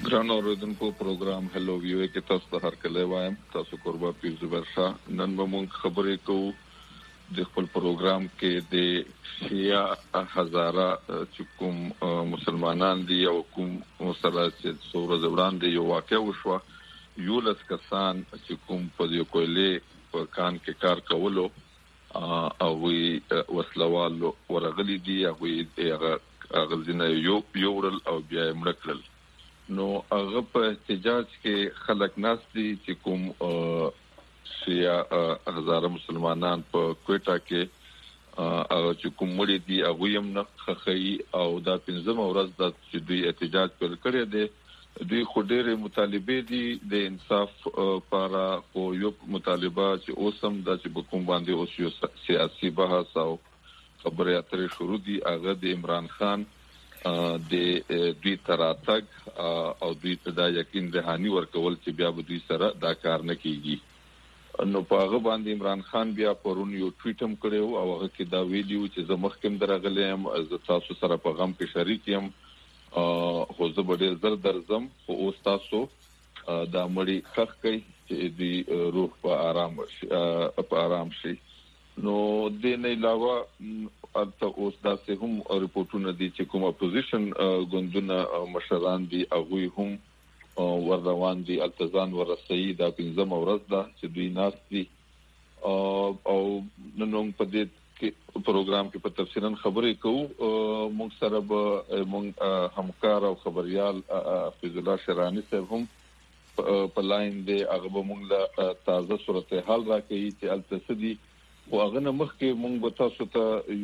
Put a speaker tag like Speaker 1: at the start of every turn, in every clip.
Speaker 1: ګران اوریدونکو پروګرام هلو ویو کې تاسو ته هرکلی وایم. تاسو قربا پیر زبر شاه. نن به موږ خبرې کوو د خپل پروګرام کې د شیا هزاره چې کوم مسلمانان دي او کوم مسلسل څوره زبران دي یو واقع وشو. یو لس کسان چې کوم په یو کویلې په کان کې کار کولو او وسلوالو ورغلي دي هغه غزنه یو ورل او بیا مړکل. نو هغه په احتجاج کې خلک ناس دي چې کوم شیا هزاره مسلمانان په کوټا کې چې کوم مړي دي هغه هم نه خخي او دا پنځم ورځ د چې دوی احتجاج پر کړی دی. دوی خډيره مطالبه دي د انصاف لپاره او یو مطالبه چې اوسم د چې کوم باندې اوس یو سیاسي بحث او خبرې اترې شروع دي. هغه د عمران خان د دوی تراتګ او دوی ته دا یقین دهاني ورکول چې بیا به دوی سره دا کار نه کیږي. نو په هغه باندې عمران خان بیا پرون یو ټویټ هم کړو او هغه کې دا ویډیو چې زه مخکې درغلم از تاسو سره په غم کې شریک یم خو زه به ډېر زر درځم خو اوس تاسو دا مړی خخ کوي چې دی روح په آرام شي. نو د نه علاوه البته اوس داسې هم ریپورتونه دي چې کوم اپوزیشن ګوندونه مشران دي هغه هم ور روان دي التزام ورسېي دا پنځم ورځ ده چې دوی ناس دي او نن په دې پروګرام کې په تفصیلا خبرې کوو. موږ سره به موږ همکار او خبريال فیض الله شرانی صاحب هم په لاین دی. هغه به موږ له تازه صورتحال راکړي چې التسدي او هغه نه مخکې موږ به تاسو ته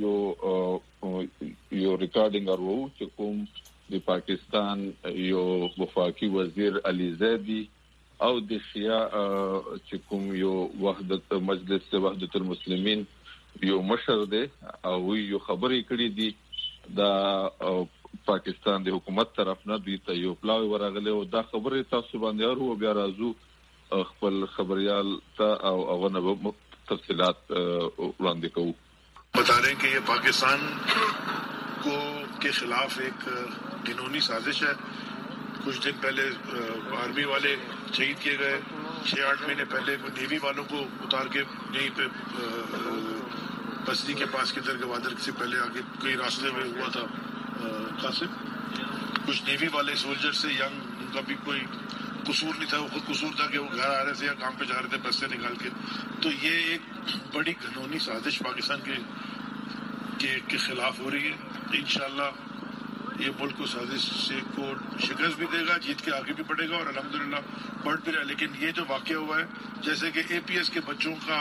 Speaker 1: یو ریکارډینګ ورو چې کوم د پاکستان یو وفاقي وزیر علي زیدی او د شیا چې کوم یو وحدت مجلس وحدت المسلمین یو مشر دی او یو خبرې کړې دي دا پاکستان د حکومت طرف نه دوی ته یو پلاوی ورغله او دا خبرې تاسو باندې ورو بیا راځو خپل خبريال ته او هغه तफसीलात वरांदे को
Speaker 2: बता रहे हैं कि ये पाकिस्तान को के खिलाफ एक घिनौनी साजिश है. कुछ दिन पहले आर्मी वाले शहीद किए गए. 6-8 महीने पहले नेवी वालों को उतार के यहीं पे बस्ती के पास किधर गवादर से पहले आगे कई रास्ते में हुआ था. कासिम कुछ नेवी वाले सोल्जर से यंग उनका भी कोई कसूर नहीं था. वो खुद कसूर था कि वो घर आ रहे थे या काम पे जा रहे थे बस से निकाल के. तो ये एक बड़ी घिनौनी साजिश पाकिस्तान के खिलाफ हो रही है. इंशाल्लाह ये मुल्क को साजिश से को शिकस्त भी देगा, जीत के आगे भी बढ़ेगा और अल्हम्दुलिल्लाह बढ़ भी रहा है. लेकिन ये जो वाकया हुआ है जैसे कि APS के बच्चों का,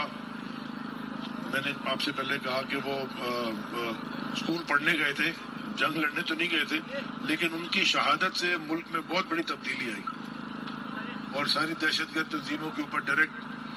Speaker 2: मैंने आपसे पहले कहा कि वो स्कूल पढ़ने गए थे, जंग लड़ने तो नहीं गए थे, लेकिन उनकी शहादत से मुल्क में बहुत बड़ी तब्दीली आई और सारी दहशतगर्द तंजीमों के ऊपर डायरेक्ट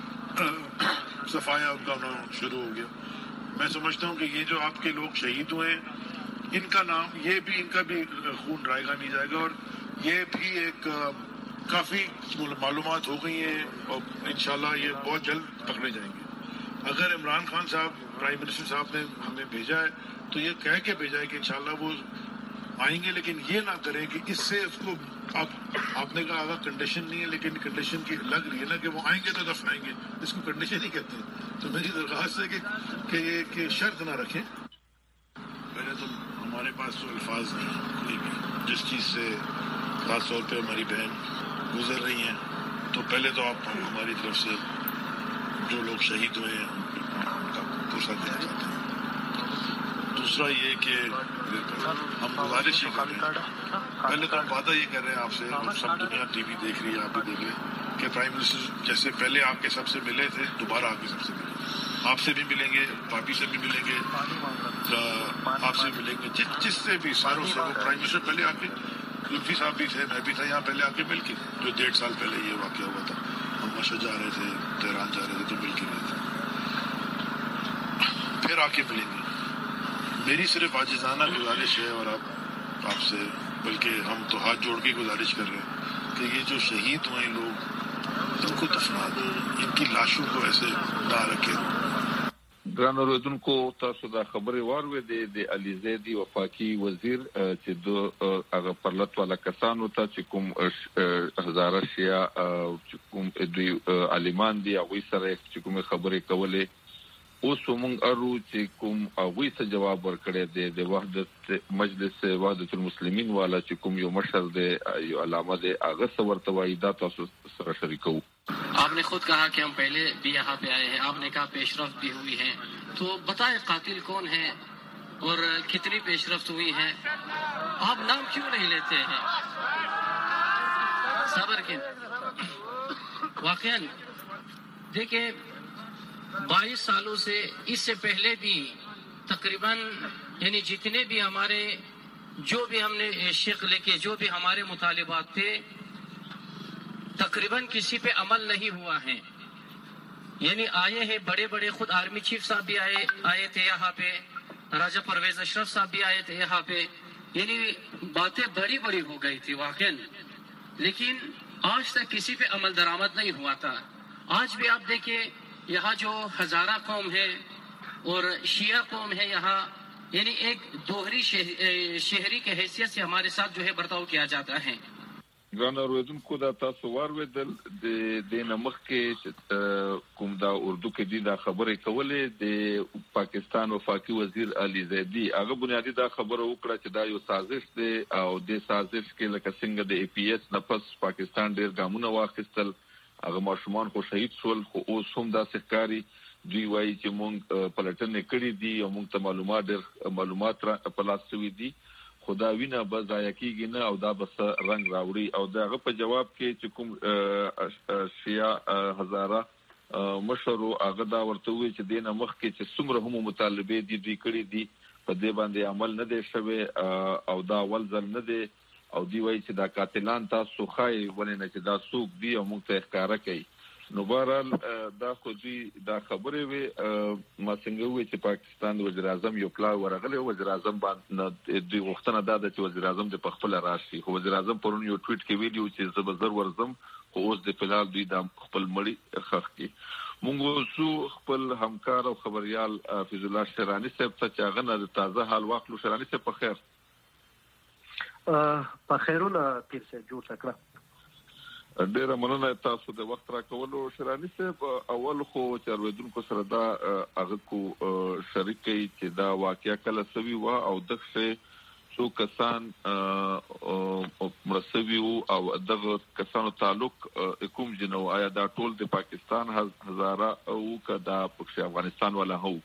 Speaker 2: सफाया उनका शुरू हो गया. मैं समझता हूँ कि ये जो आपके लोग शहीद हुए हैं इनका नाम इनका भी खून रायगा नहीं जाएगा और ये भी एक काफी मालूमात हो गई है और इंशाल्लाह ये बहुत जल्द पकड़े जाएंगे. अगर इमरान खान साहब प्राइम मिनिस्टर साहब ने हमें भेजा है तो ये कह के भेजा है कि इंशाल्लाह वो आएंगे, लेकिन ये ना करें कि इससे उसको आपने कहा आगा कंडीशन नहीं है, लेकिन कंडीशन की लग रही है ना कि वो आएंगे तो दफनाएंगे. इसको कंडीशन ही कहते हैं. तो मेरी दरख्वास्त है कि शर्त ना रखें. पहले तो हमारे पास तो अल्फाज नहीं कोई भी जिस चीज से खास तौर पे हमारी बहन गुजर रही हैं, तो पहले तो आप हमारी तरफ से जो लोग शहीद हुए हैं उनका पुरसा देना चाहते हैं. दूसरा ये कि हम गुजारिश ही कर रहे हैं, पहले तो हम वादा ये कर रहे हैं आपसे, सब दुनिया TV देख रही है, आप भी देख रहे हैं कि प्राइम मिनिस्टर जैसे पहले आपके सबसे मिले थे दोबारा आपके सबसे मिले. आपसे भी मिलेंगे, भाभी से भी मिलेंगे, आपसे मिलेंगे, जिससे भी सारों से. वो प्राइम मिनिस्टर पहले आके लुत्फी साहब भी थे, मैं भी था यहाँ पहले आके मिल के, जो 1.5 साल पहले ये वाकया हुआ था. हम मशहद जा रहे थे, तेहरान जा रहे थे तो मिल के गए थे. फिर आके मिलेंगे. मेरी सिर्फ आजिज़ाना गुजारिश है और आपसे बल्कि हम तो हाथ जोड़ के गुजारिश कर रहे हैं कि ये जो शहीद हुए लोग इनको दफना दो, इनकी लाशों को ऐसे ना रखें.
Speaker 1: ګران اوریدونکو تاسو دا خبرې واورئ د علي زیدي وفاقي وزیر چې د هغه پرلط والا کسانو ته چې کوم هزاره شیا چې کوم دوی عالمان دي هغه سره چې کوم خبرې کولې اوس موږ ارو چې کوم هغه څه جواب ورکړي د وحدت مجلس وحدت المسلمین والا چې کوم یو مشر دی یو علامه دی هغه څه ورته وایي دا تاسو سره شریکو.
Speaker 3: आपने खुद कहा कि हम पहले भी यहाँ पे आए हैं, आपने कहा पेशरफ्त भी हुई है, तो बताएं कातिल कौन है और कितनी पेशरफ्त हुई है, आप नाम क्यों नहीं लेते हैं? सबर के वाकई देखिए 22 सालों से इससे पहले भी तकरीबन यानी जितने भी हमारे जो भी हमने शेख लेके जो भी हमारे मुतालिबात थे तकरीबन किसी पे अमल नहीं हुआ है. यानी आए हैं बड़े बड़े, खुद आर्मी चीफ साहब भी आए थे यहाँ पे, राजा परवेज अशरफ साहब भी आए थे यहाँ पे, यानी बातें बड़ी बड़ी हो गई थी वाकई, लेकिन आज तक किसी पे अमल दरामद नहीं हुआ था. आज भी आप देखिए यहाँ जो हजारा कौम है और शिया कौम है यहाँ, यानी एक दोहरी शहरी के हैसियत से हमारे साथ जो है बर्ताव किया जाता है.
Speaker 1: ګران اوریدونکو دا تاسو واورېدل د نمخ کې کوم دا اردو کې دا خبرې کولې د پاکستان وفاقي وزیر علي زیدي هغه بنیادی دا خبره وکړه چې دا یو سازش دی او د سازش کې لکه څنګه د APS نفس پاکستان ډېر ګامونه واخیستل, هغه ماشومان خو شهید شول, خو اوس هم دا سکاري دوی وایي چې مونږ پلټنې کړې دي او مونږ ته معلومات په لاس شوي دي, خدا وینا به ضایع کیږي نه او دا بس رنگ راوړي. او داغه په جواب کې چې کوم شیا هزاره مشرو هغه دا ورته وی چې دینه مخ کې چې څومره هم مطالبه دي دوی کړې دي په دې باندې عمل نه دی شوی او دا اول ځل نه دی او دی وایي چې دا قاتلان تاسو خای ولې نه چې دا څوک دی او موږ ته ښکارا کوي. نو بهرحال دا خو دوی دا خبرې وي ما څنګه وی چې پاکستان وزیر اعظم یو پلا ورغلی, وزیر اعظم باندې دوی غوښتنه دا ده چې وزیر اعظم د پخپل راشي, خو وزیر اعظم پرون یو ټویټ کې ویډیو چې زبردر ورزم خو اوس د فلال دوی د خپل مړی خخ کې. مونږ سو خپل همکار او خبريال فیض الله شرانی صاحب ته چاغه نه تازه حال واخلو. شرانی صاحب په خیر؟
Speaker 4: په خیرونه پیر صاحب جوړ کړه.
Speaker 1: ډیره مننه تاسو د وخت راکولو. شرانی صاحب اول خو چې اوریدونکو سره دا هغه کو شریکي چې دا واقعیا کله سوي وا او دغه څو کسان مرسوي او دغه کسانو تعلق کوم جنو آیا دا ټول د پاکستان هزاره او کدا په افغانستان ولا هو؟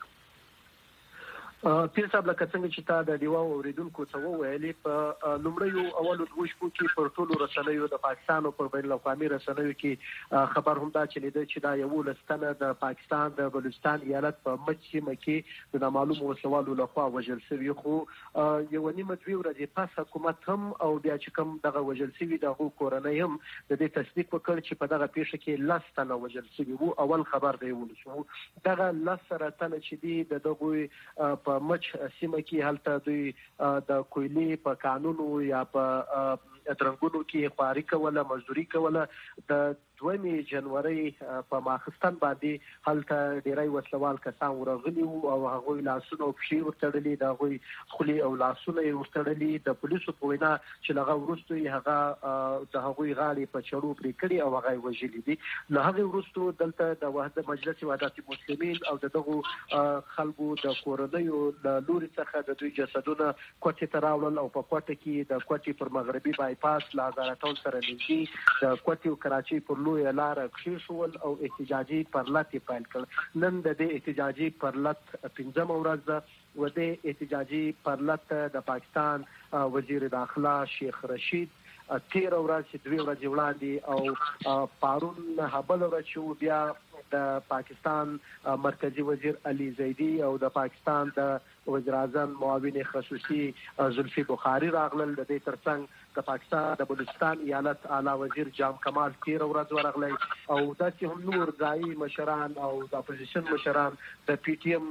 Speaker 4: پیر صاحب لکه څنګه چې تا د دیوا اوریدونکو څه وویلې په لومړیو اولو دوه شپو کې پر ټولو رسنیو د پاکستان او پر بین الاقوامي رسنیو کې خبر هم دا چلیده چې دا یو لستنه د پاکستان د بلوچستان ایالت په مچ سیمه کې د نامعلومو وسوالو لخوا وژل شوی, خو یو نیمه دوی ورځې پس حکومت هم او بیا چې کوم دغه وژل شوی دغه کورنۍ هم د دې تصدیق وکړ چې په دغه پیښه کې لستنه وژل شوی وو. اول خبر دی ولسو دغه لسره تنه چې دی دغه په مچ سیمه کې هلته دوی د کویلې په قانونو یا په درنګونو کې خواري کوله, مزدوري کوله. د 2 جنوري په ماخستان باندې هلته ډیری وسلوال کسان ورغلي او هغه لاسونه او پښې ورتړلي, د هغه خولي او لاسونه ورتړلي. د پولیسو په وینا چې لغه ورستو هغه د هغه غاړي په چړو پرې کړی او هغه وژلي دي. له هغه ورستو دلته د وحدت مجلس وحدت المسلمین او دغه خلکو د کورنیو د لوري څخه د دوی جسدونه کوټې ته راوړل او په کوټه کې د کوټې پر مغربي بایپاس لازارتون سره نږدې د کوټې او کراچۍ پر لوی لار کښول او احتجاجي پرلط پیل کړ. نن د دې احتجاجي پرلط 15 ورځ ده و د احتجاجي پرلط د پاکستان وزیر داخله شیخ رشید 13 ورځې 2 ورځې وړاندې او پارون هبل ورچو بیا د پاکستان مرکزی وزیر علي زیدي او د پاکستان د وزیر اعظم معاون خصوصي زلفي بخاري راغلل. د دې ترڅنګ د پاکستان د بلوچستان ایالت اعلی وزیر جام کمال تیر ورځ ورغلی او داسې هم نور ځایي مشران او د اپوزیشن مشران د پی ټی ایم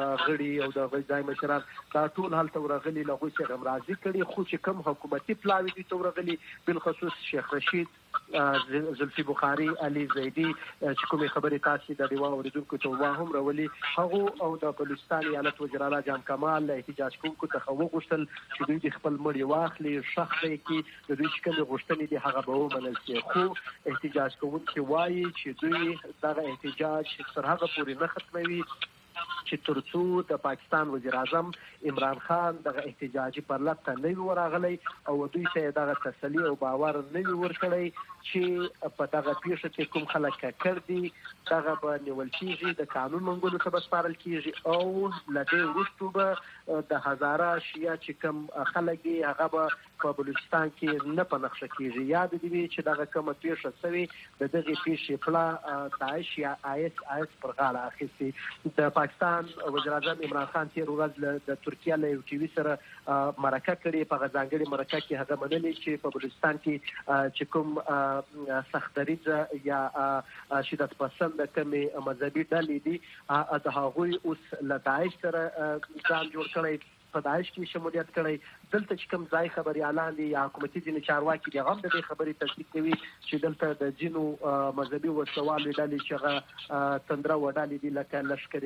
Speaker 4: غړي او د ځایي مشران دا ټول هلته ورغلي له هغوی څخه همراضي کړي. خو چې کوم حکومتي پلاوي دي ته ورغلي بالخصوص شیخ رشید زلفي بخاري علي زیدي چې کومې خبرې تاسو د دیوا اوریدونکو ته هم راولي هغه او د بلوچستان ایالت وزیر اعلی جام کمال له احتجاج کوونکو څخه وغوښتل چې دوی د خپل مړي واخلي شخص کې د دوی شکل غوښتنې دي هغه به ومنل شي. خو احتجاج کوونکي وایي چې دوی دغه احتجاج تر هغه پورې نه ختموي چې ترڅو د پاکستان وزیر اعظم عمران خان دغه احتجاجي پرلط ته نه وي ورغلی او دوی ته دغه تسلي او باور نه وي ورکړی چې په دغه پیښه کې کوم خلک ککړ دي دغه به نیول کېږي د قانون منګولو ته به سپارل کېږي او له دې وروسته به د هزاره شیعه چې کوم خلک دي هغه به په بلوچستان کې نه په نقشه کېږي. یاد دې وي چې دغه کومه پیښه سوې د دغې پیښې پله داعش یا IS پر غاړه اخیستې. د پاکستان وزیر اعظم عمران خان تېر ورځ د ترکیه له یو ټي وي سره مرکه کړې. په هغه ځانګړې مرکه کې هغه منلي چې په بلوچستان کې چې کوم سختدریځه یا شدت پسند کومې مذهبي ډلې دي د هغوی اوس له داعش سره ځان جوړ کړی په داعش کې شمولیت کړی. دلته چې کوم ځای خبريالان دي یا حکومتي ځینې چارواکي دي هم د دې خبرې تصدیق کوي چې دلته د ځینو مذهبي وسوالو ډلې چې هغه تندره وډالې دي لکه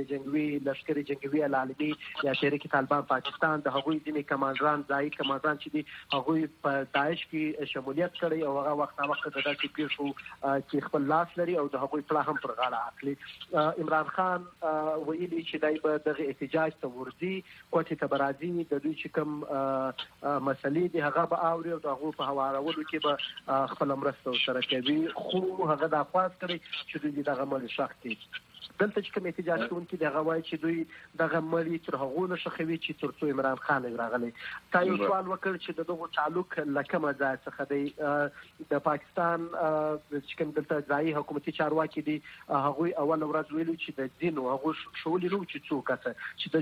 Speaker 4: لشکري جنګوي العالمي یا تحریک طالبان پاکستان د هغوی ځینې کمانډران ځایي کمانډران چې دي هغوی په داعش کې شمولیت کړی او هغه وخت د داسې پیښو چې خپل لاس لري او د هغوی پړه هم پر غاړه اخلي. عمران خان ویلي چې دای به دغه احتجاج ته ورځي کوټې ته به راځي د دوی چې کوم مسلې دي هغه به اوري او د هغو په هوارولو کې به خپله مرسته ورسره کوي. خو هغه دا خواست کړی چې دوی دغه مړي ښخ کړي. دلته چې کوم احتجاج کوونکي دغه وایي چې دوی دغه مړي تر هغو نه ښخوي چې تر څو عمران خان راغلی. تا یو سوال وکړ چې د دغو تعلق له کومه ځای څخه دی. د پاکستان چې کوم دلته ځایي حکومتي چارواکي دي هغوی اول ورځ ویلي چې د ځینو هغوی شولي نو چې څو کسه چې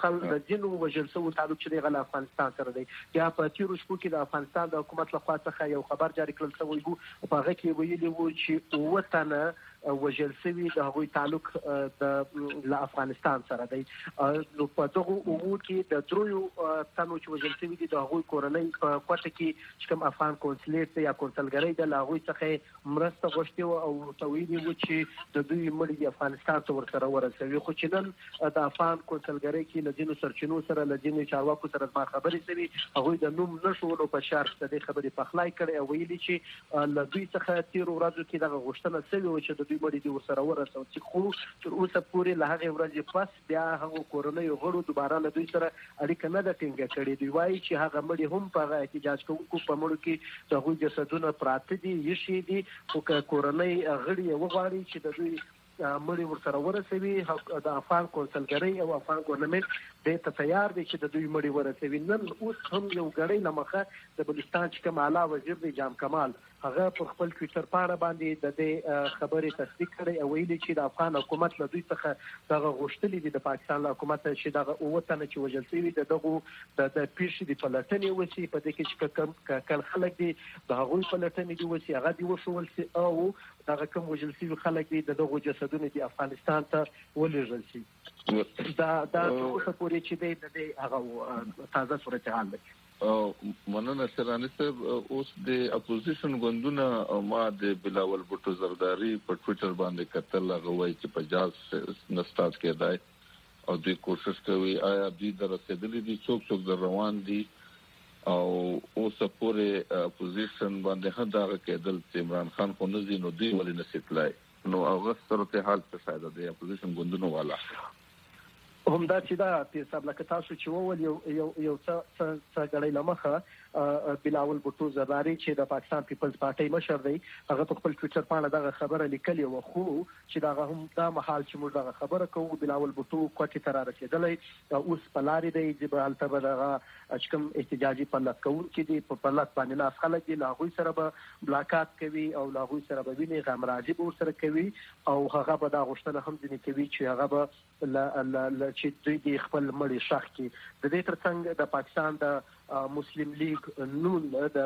Speaker 4: د ځینو وژل شوو تعلق چې دی له افغانستان سره دی. بیا په تېرو شپو کې د افغانستان د حکومت له خوا څخه یو خبر جاري کړل شوی و په هغه کې ویلي وو چې 9 تنه وژل شوي د هغوی تعلق له افغانستان سره دی. نو په دغو امور کې د 3 تنو چې وژل شوي دي د هغوی کورنۍ په کوټه کې چې کوم افغان کونسلیټ یا کونسلګرۍ ده له هغوی څخه مرسته غوښتې وه او ورته ویلي وو چې د دوی مړي د افغانستان ته ورسره ورسوي. خو چې نن د افغان کونسلګرۍ کې له ځینو سرچینو سره له ځینو چارواکو سره زما خبرې شوي هغوی د نوم نه شولو په شرط د دې خبرې پخلی کړی او ویلي چې له دوی څخه تېرو ورځو کې دغه غوښتنه شوې وه چې د دوی مړي دې ورسره ورسول چې خو تر اوسه پورې له هغې ورځې پس بیا هغو کورنیو غړو دوباره له دوی سره اړیکه نه ده ټینګه کړې. دوی وایي چې هغه مړي هم په هغه احتجاج کوونکو په مړو کې د هغوی جسدونه پراته دي ایښي دي. خو که کورنۍ غړي یې وغواړي چې د دوی مړي ورسره ورسوي د افغان کونسلګرۍ او افغان ګورنمنټ دې ته تیار دی چې د دوی مړي ورسوي. نن اوس هم یو ګړی له مخه د بلوچستان چې کوم اعلی وزیر دی جام کمال هغه پر خپل ټویټر پاڼه باندې د دې خبرې تصدیق کړی او ویلي چې د افغان حکومت له دوی څخه دغه غوښتلي دي د پاکستان له حکومت چې دغه 9 تنه چې وژل شوي د دغو د پیښې د پلټنې وشي په دې کې چې کوم خلک دي د هغوی پلټنې دي وشي هغه دې وښول شي او دغه کوم وژل شوي خلک دي د دغو جسدونه دي افغانستان ته ولېږل شي. دا تر اوسه پورې چې دی د دې هغه تازه صورتحال دی.
Speaker 1: مننه سراني صاحب. اوس د اپوزیشن ګوندونه ما د بلاول بوټو زرداری په ټویټر باندې کتل هغه وایي چې په جاز نستاز کېدای او دوی کوشش کوي آیا دوی در رسېدلي دي څوک در روان دي او اوس پورې اپوزیشن باندې هم دغه کېدل چې عمران خان خو نه ځي نو دوی ولې نشي تللی. نو هغه صورتحال څه فایده دی اپوزیشن ګوندونو والا
Speaker 4: همدا چې دا پیر صاحب لکه تاسو چې وویل یو څه غړی لمخه بلاول بوټو زرداری چې د پاکستان پیپلز پارټي مشر دی هغه په خپل ټویټر باندې دغه خبره لیکلې و خو چې دغه هم دا محل چې موږ دغه خبره کوو بلاول بوټو کوټې ته را رسېدلی اوس په لارې دی چې به هلته به دغه کوم احتجاجي پلت کوونکي دي په پلت باندې لاس خلک دي له هغوی سره به ملاقات کوي او له هغوی سره به ویني غمراجي به ورسره کوي او هغه به دا غوښتنه هم ځینې کوي چې هغه به له چې دوی د خپل مړي شخ کې د دې ترڅنګ د پاکستان د مسلم لیگ نون د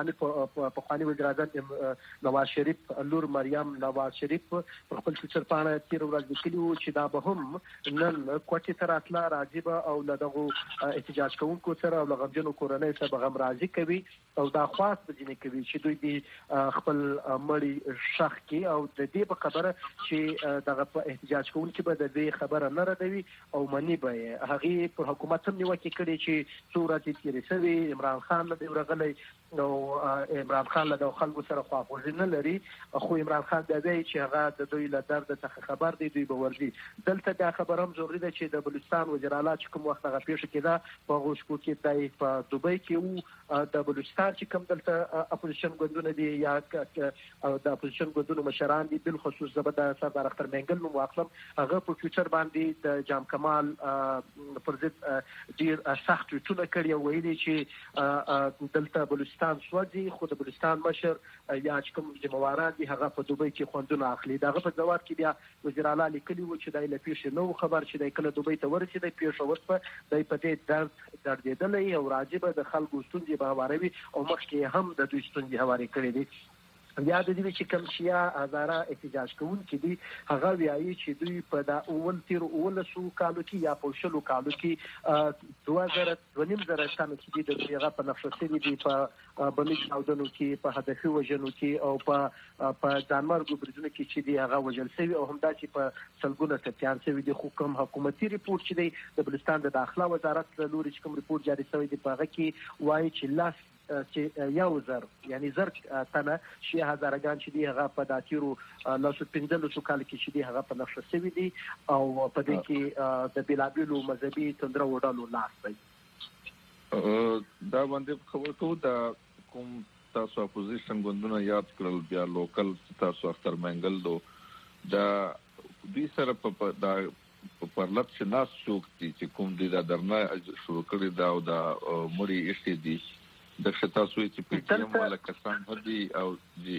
Speaker 4: پخوانی وزیر اعظم نواز شریف لور مریم نواز شریف په خپل ټویټر باندې تیر ورځ لیکلي و چې دا به هم نن کوټې ته راتله راځي به او له دغو احتجاج کوونکو سره او له غمجنو کورنۍ سره به غم راضي کوي او دا خواست به ځینې کوي چې دوی د خپل مړي شخ کې او د دې په خبره چې دغه په احتجاج کوونکي به د دې خبره نه ردوي او منی به هغې پر حکومت هم نیوکې کړې چې څو ورځې تېرې سوي عمران خان له دې ورغلی نو عمران خان له د خلکو سره خواخوږي نه لري خو عمران خان بیا وایي چې هغه د دوی له درد څخه خبر دی دوی به ورځي دلته دا خبره هم ضروري ده چې د بلوچستان وزیر اعلی چې کوم وخت هغه پیښه کېده په هغو شپو کې دی په دوبۍ کې و د بلوچستان چې کوم دلته اپوزیشن ګوندونه دي یا د اپوزیشن ګوندونو مشران دي بالخصوص زه به د سردار اختر مینګل نوم واخلم هغه په ټویټر باندې د جام کمال پر ضد ډېر سخت ټویټونه کړي او ویلي چې دلته بلوچستان سوځي خو د بلوچستان مشر یا چې کوم ذمہواران دي هغه په دوبۍ کې خوندونه اخلي دغه په ځواب کې بیا وزیر اعلی لیکلي و چې د پیښې نو خبر چې د کله دوبۍ ته ورسېد پیښه وسپه د په دې دردېدلې او راجبه د خلکو ستونزې به هواروي او مخکې هم د دوی ستونزې هواري کړې دي یا د دې چې کوم شیا هزاره احتجاج کوونکي دي هغه وایي چې دوی په د اول تیر اولسو کالو کې یا په شلو کالو کې 2000 تنه چې د هغه په نقشه سوي دي په بلج چاودنو کې په هدفي وژنو کې او په ځانمرګو بریدونو کې چې دی هغه وژل شوی او همدا چې په سلګونه ټپيان شوی دي خو کوم حکومتي ریپورت چې دی د بلوچستان د داخله وزارت له لوري چې کوم ریپورت جاری شوی دی په هغه کې وایي چې لاس چې یو زر یعنی زر تنه شي هزارګان چې دی هغه په داتیرو لاسو پنځلسو کال کې چې دی هغه په نقشه شوی دي او په دې کې د بلابلو مذهبي تندرو وډالو لاس دی
Speaker 1: دا باندې خبر کوو دا کوم تاسو اپوزیشن ګوندونه یاد کړل بیا لوکل تاسو اختر منګل دو دا دوی سره په دا پرلط چې ناس څوک دي چې کوم دي دا درنه شروع کړی دا او دا مړي اشتي دي د شتا سوي چې په ټیم ولا کسان هدي او جی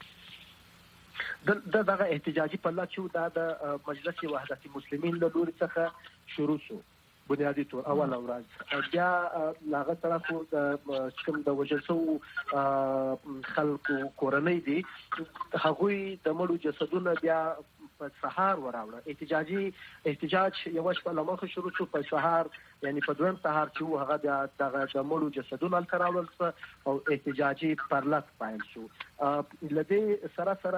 Speaker 4: دغه احتجاجي پلات شو دا د مجلس وحدت المسلمین له لوري څخه شروع شو بنیادی طور اول ورځ بیا لاغه طرف کوم د وجلسو خلکو کورنۍ دي هغوی د مړو جسدونه بیا په سهار وراوړه احتجاج یو شپه لمخه شروع شو په سهار یعنی په دویم سهار چې هغه دغه د مړو جسدونه تراول او احتجاجي پرلط پایل شو لدی سره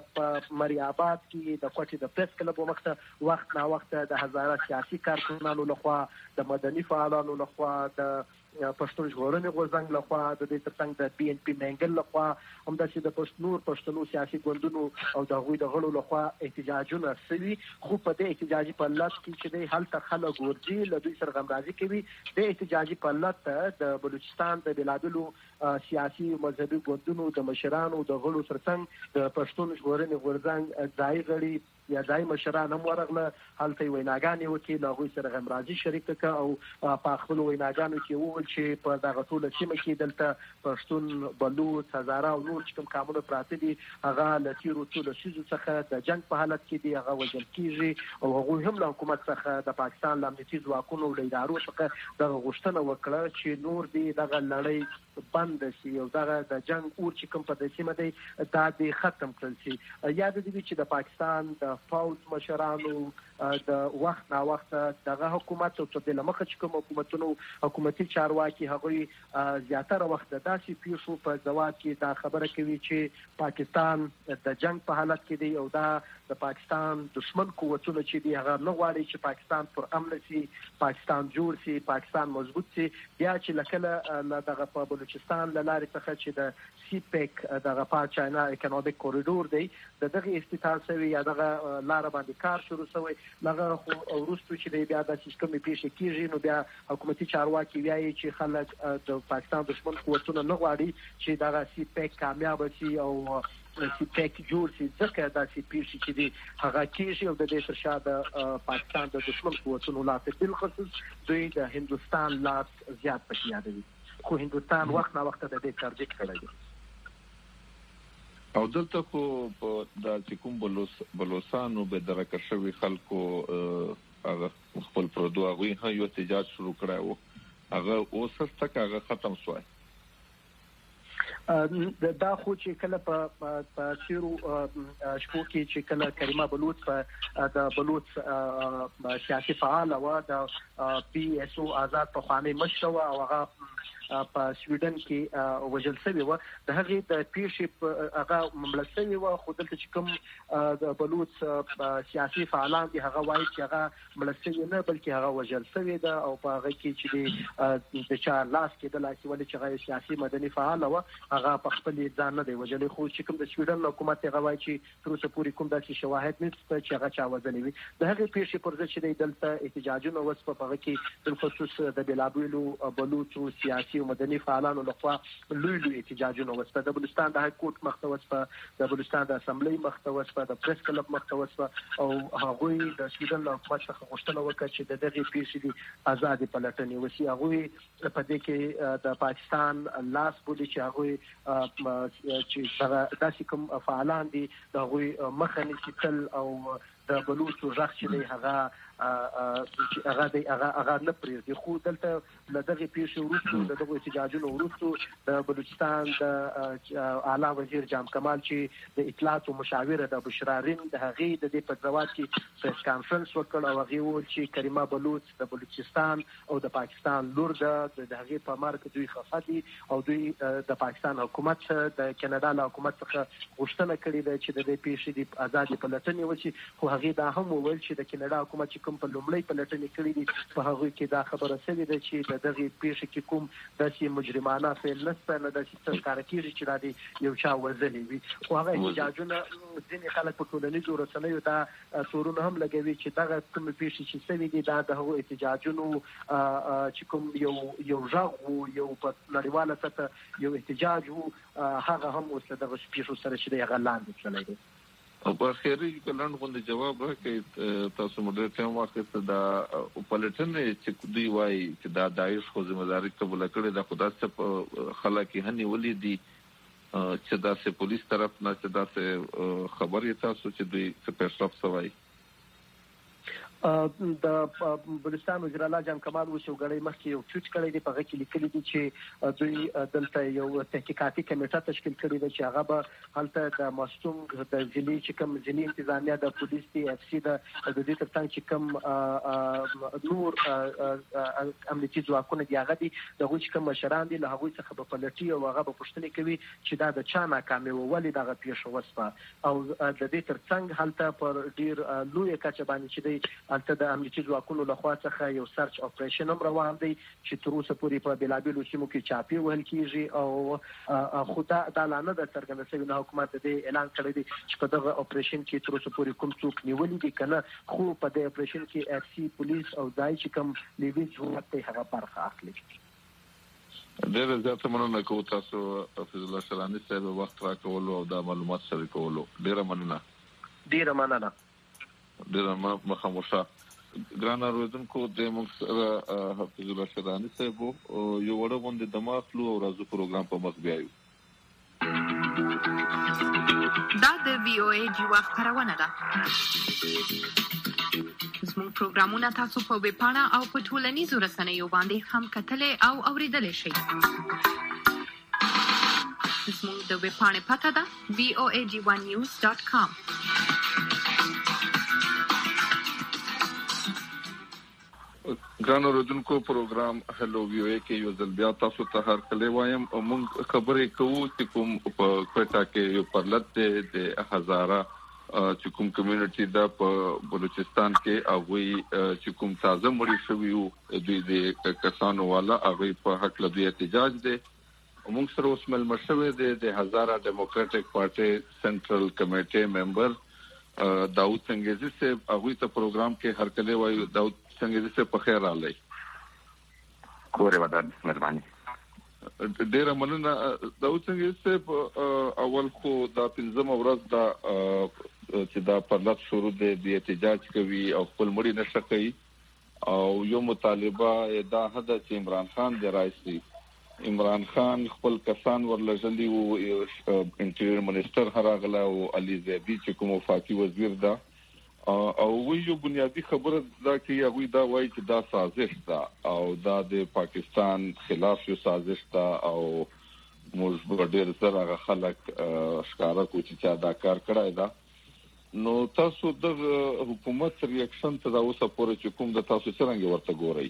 Speaker 4: په مری آباد کې د کوټې د پریس کلب وخت وخت نا وخت د هزاره سیاسي کارکونانو لخوا د مدني فعالانو لخوا د پښتون ژغورنې غورځنګ لخوا د دې ترڅنګ د پی ان پی منګل لخوا همداسې د پښتنو سیاسي ګوندونو او د هغوی د غړو لخوا احتجاجونه شوي خو په دې احتجاجي پلات کې چې دی هلته خلک ورځي له دوی سره غمرازي کوي د احتجاجي پلات ته د بلوچستان د بلابلو سیاسي مذهبي ګوندونو د مشرانو د غړو ترڅنګ د پښتون ژغورنې غورځنګ ځای غړي یا دای مشران هم ورغله هلته ویناګانې وکړي له هغوی سره غمرازي شریک کړه او په خپلو ویناګانو کې وویل چې په دغه ټوله سیمه کې دلته پښتون بلوچ هزاره او نور چې کوم قامونه پراته دي هغه له تېرو څو لسیزو څخه د جنګ په حالت کې دي هغه وژل کېږي او هغوی هم له حکومت څخه د پاکستان له امنیتي ځواکونو له ادارو څخه دغه غوښتنه وکړه چې نور دې دغه لړۍ بند شي او دغه د جنګ اور چې کوم په دې سیمه دی دا دې ختم کړل شي یاد دې چې د پاکستان د فوج مشرانو د وخت نا وخت دغه حکومت او د لمخه چې کوم حکومتونو حکومتي چارواکي هغوی زیاتره وخت داسې پیښو په ځواب کې دا خبره کوي چې پاکستان د جنگ په حالت کې دی او دا د پاکستان دشمن قوتونه چې دی هغه نه غواړي چې پاکستان پر امن شي پاکستان جوړ شي پاکستان مضبوط شي بیا چې لکه دغه په بلوچستان له لارې څخه چې د سی پیک دغه پا چاینا اکونومیک کوریډور دی دغه افتتاح شوی یا دغه لار باندې کار شروع شوی لغه خو وروسته چې بیا د سیستم پیښه کیږي نو بیا حکومتي چارواکي وایي چې خلک د پاکستان دشمن قوتونه نه غواړي چې دغه سی پیک کامیاب شي او سی پیک جوړ شي ځکه دا سی پیښه چې دی هغه کیږي او د دې تر شا د پاکستان د دشمن قوتونو لاس بالخصوص دوی د هندستان لاس زیات پکې یادوي خو هندستان وخت نا وخت د دې ترجیح کړی دی
Speaker 1: او دلته خو په د کوم بلوسانو به درکه شوی خلکو هغه خپل پردو هغه هم یو احتجاج شروع کړو هغه اوس تک هغه ختم شوی
Speaker 4: دا خو چې کله په سیرو شپو کې چې کله کریمه بلوچ د بلوچ سیاسي فعال و د پی اس او آزاد په خانه مشر او هغه په سویډن کې وجل شوی و د هغه د پیښې هغه مملکتي و خو دلته چې کوم د بلوچ سیاسي فعالان دي هغه وایي چې هغه مملکتي نه بلکې هغه وجل شوی ده او په هغه کې چې د چار لاس کې د لاسي ولې چې هغه سیاسي مدني فعال و هغه په خپل ځان نه دی وجل خو چې کوم د سویډن حکومت هغه وایي چې تر اوسه پورې کوم داسې شواهد نشته چې هغه چا وځلې وي د هغه پیښې پر ضد چې دلته احتجاجونه وس په هغه کې د خصوص د بلابلو بلوچ سیاسي او مدني فعالانو لخوا لوی احتجاجونه وس په د بلوچستان د حکومت مختوس په د بلوچستان د اسمبلی مختوس په د پریس کلب مختوس او هغه د سویډن حکومت څخه غوښتنه وکړه چې د دغه پیښې د آزادي پلټنې وسی هغه په دې کې د پاکستان لاس بودي چې هغه چې داسې کوم فعالان دي هغه مخنی کتل او د بلوچ ځخ چې هغه نه پریږدي خو دلته لدغه پیښې وروسته دغه احتجاجونو وروسته د بلوچستان د اعلی وزیر جام کمال چې د اطلاعات او مشاوره د بشرارین د هغه د دې په ځواب کې پریس کانفرنس وکړ او هغه وویل چې کریمه بلوچ د بلوچستان او د پاکستان لور د هغه په مارک دوی خفادي او دوی د پاکستان حکومت د کاناډا له حکومت څخه غوښتنه کړې ده چې د دې پیښې د آزادي پلټنې وشي خو هغه دا هم وویل چې د کاناډا حکومت چې کوم په لومړی پلټنې کړې دي په هغه کې دا خبره شوې ده چې د دغه پیښې کې کوم داسې مجرمانه فعل نشته نه داسې څرګند کیږي چې دا دی یو چا وزلې وي خو هغه احتجاجونه ځینې خلک په ټولنیزو رسنیو دا تورونه هم لګوي چې دغه کوم پیښې چې شوې دي دا د هغو احتجاجونو چې کوم یو ژغ یو په نړیواله سطح یو احتجاج وو هغه هم اوس دغه پیښو سره چې هغه لاندې تللی دی
Speaker 1: او په اخیری کلن غونډه جواب راکړي تاسو مدیر ټیم واخیسته دا پولیټنې چې دوی وایي چې دا داعش خو ځمداري قبول کړي دا خدای څخه خلک هني ولې دي چې دا سه پولیس طرف نه چې دا سه خبرې تاسو چې دوی څه پیشرفت سوای
Speaker 4: د بلوچستان وزیر اعلی جان کمال وشوګړی مخکې یو چوټ کړی دی په هغه کې لیکلي دي چې دوی دلته یو تحقیقاتي کمیټه تشکیل کړې ده چې هغه به هلته د ماستوم د ځلي چې کوم ځلي انتظامیه د پولیس دی اف سي د دې ترڅنګ چې کوم نور امنیتي ځواکونه دی هغه دي دغه چې کوم مشران دي له هغه څخه په پلټي او هغه په پښتنې کوي چې دا د چا ناکامي ولې دغه پیښه وسپه او د دې ترڅنګ هلته پر ډیر لوی کچه باندې چې دی البته د امنیتي ځواکونو لخوا څخه یو سرچ اپریشن هم روان دی چې تر اوسه پورې په بلابلو سیمو کې چاپی وهل کیږي او خدا د لانه د څرګنده شوی نه حکومت د اعلان کړی دی چې په دغه اپریشن کې تر اوسه پورې کوم څوک نیولې دي کنه خو په دې اپریشن کې اف سی پولیس او دای چې کوم لیوی ځواک ته هغه برخه اخلي
Speaker 1: ډېر زیات مننه کوم تاسو حفیظ الله شلانی صاحب وخت راکولو او د معلومات شریکولو ډېر مننه ډېر مخامخه ګران اوریدونکو د موږ حفیظ الله شلانی صاحب یو وړه باندې دماغلو او راځو پروګرام په مخ بیايو
Speaker 5: دا د وی او ای جوړ خبرونه ده زموږ پروګرامونه تاسو په ویب پاڼه او په ټولنیزو رسنیو باندې هم کتلې او اوریدلې شئ زموږ د ویب پاڼې پته ده voag1news.com
Speaker 1: ګران اوریدونکو پروګرام هلو ویو ای کې یو ځل بیا تاسو ته هر کله وایم موږ خبرې کوو چې کوم په کوټا کې یو پرلط د هزاره چې کوم کمیونټي دا په بلوچستان کې او چې کوم تازه مړی شوی وو د کسانو والا هغه په حق له احتجاج دي موږ سره اوس مل مشوي د هزاره ډیموکراټک پارټي سنټرل کمیټې ممبر داود سنگیزی سے هغه ته پروګرام کې هر کله وایي داود څنګه دې په خیر راغلی
Speaker 6: کوره ودان مهرباني
Speaker 1: ډېر مننه داود څنګه اول خو دا پنځم ورځ دا چې دا پرلط شروع د احتجاج کوي او خپل مړی نشه کوي او یو مطالبه دا هدا چې عمران خان د رئیس عمران خان خپل کسان ورلژلي او انټیریور منسٹر هراغله او علي زیدی چې کوم وفاقي وزیر دا او یو بنیادی خبره دا کې هغه دا وایي چې دا سازش ده او دا د پاکستان خلاف یو سازش ده او موږ ډېر سره خلک ښکارا کوي چې دا کار کړای دا نو تاسو د حکومت ریاکشن ته دا اوسه پورې چې کوم د تاسو څنګه ورته ګورئ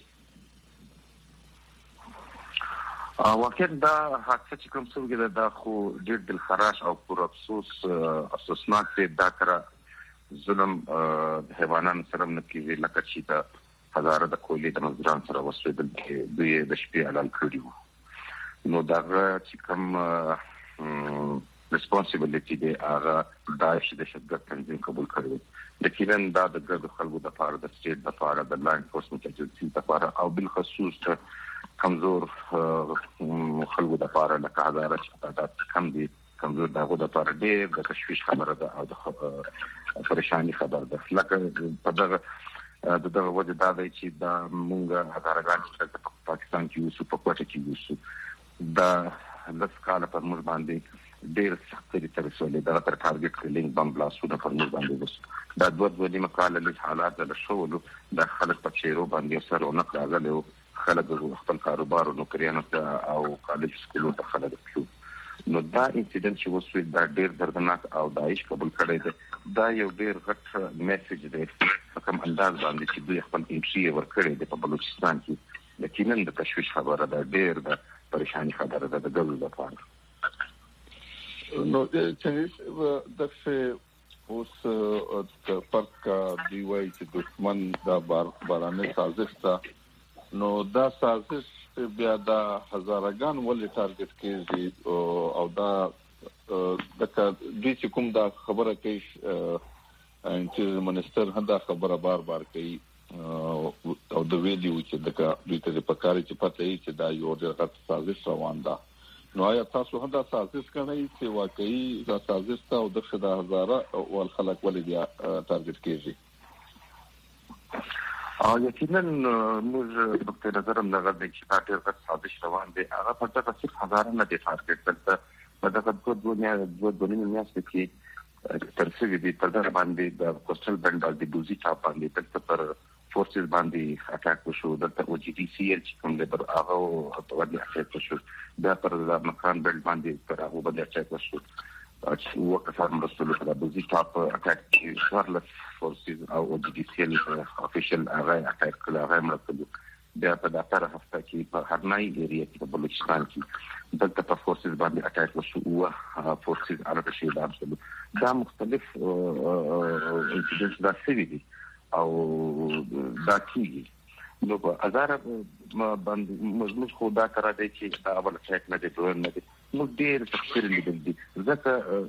Speaker 6: واقعا دا حادثه چې کوم څه وګړه دا خو ډېر دل خراش او پر افسوسناک دی دا کرا ظلم حیوانان سره نه کیږي لکه چې دا هزاره د کولې د مزدوران سره وسویدل چې دوی د شپې اعلان کړی وو نو دا چې کوم responsibility دی هغه داعش د شدت تنظیم قبول کړی د کیرن دا د خلکو د لپاره د سټیټ د لپاره د لا انفورسمنت ایجنسی لپاره او بل خصوص کمزور خلکو د لپاره لکه هزاره چې تعداد کم دي کمزور دغه د لپاره ډېر د تشویش خبره ده او د پریشانی خبره ده لکه په دغه وجه دا دی چې دا مونږ هزارهګان چې په پاکستان کې اوسو په کوټه کې اوسو دا د سکاله پر موږ باندې ډېر سخت دي تر څو دا تر ټارګټ کلینګ بم بلاسټونه پر موږ باندې وس دا دوه مقاله له حالات د شوولو د خلک په چیرو باندې سره نه راغلي خلک خپل کاروبار او نوکریانو او کالج سکولو ته خلک شو نو دا انسیډنټ چې وسوي دا ډېر دردناک او داعش قبول کړی دی دا یو ډېر غټ میسج دی کوم انداز باندې چې دوی خپل انټری ورکړي د بلوچستان کې یقینا د تشویش خبره ده ډېر د پریشانی خبره ده د ګلو لپاره
Speaker 1: نو چې دغه اوس پرک دی وایي چې دښمن دا بارانه سازش ده نو دا سازش بیا دا هزارګان ولې ټارګټ کیږي او دا د دې کوم دا خبره کوي چې منستر هدا خبره بار کوي او د ویډیو چې د دوی ته په کار چې پته یې چې دا یو ډېر غټ سازش روان ده نو آیا تاسو هدا سازش کوي چې واقعي دا سازش ته او د هزاره او خلک ولې بیا ټارګټ کیږي
Speaker 6: یقینا موږ په نظرم دغه د ډېر غټ سازش روان دی هغه په دغه څه هزاره نه دي ټارګټ کړل په دغه دوه میاشتې کې تر څو دې په دغه باندې د کوسټل بند باندې دوزي چا باندې تر فورسز باندې اٹیک وشو د او جی ډي سی ال چې کوم لیبر هغه په باندې اٹیک وشو دا پر د مکان بند باندې پر هغه باندې اٹیک وشو چې وکړه مرستلو د دوزي چا په اٹیک ورلس فورسز او جی ډي سی ال افیشل هغه اٹیک کړل هغه مرستلو بیا په دغه هفته کې په هرنای ایریا کې په بلوچستان کې دلته په فورسز باندې اٹیک وشو او فورسز هغه شي دامسلو دا مختلف انسیډنټس دا سوي دي او دا کیږي نو په هزاره باندې موږ خو دا تر دې چې دا اول اٹیک نه دی نو ډېر تفصیل لیدل دي ځکه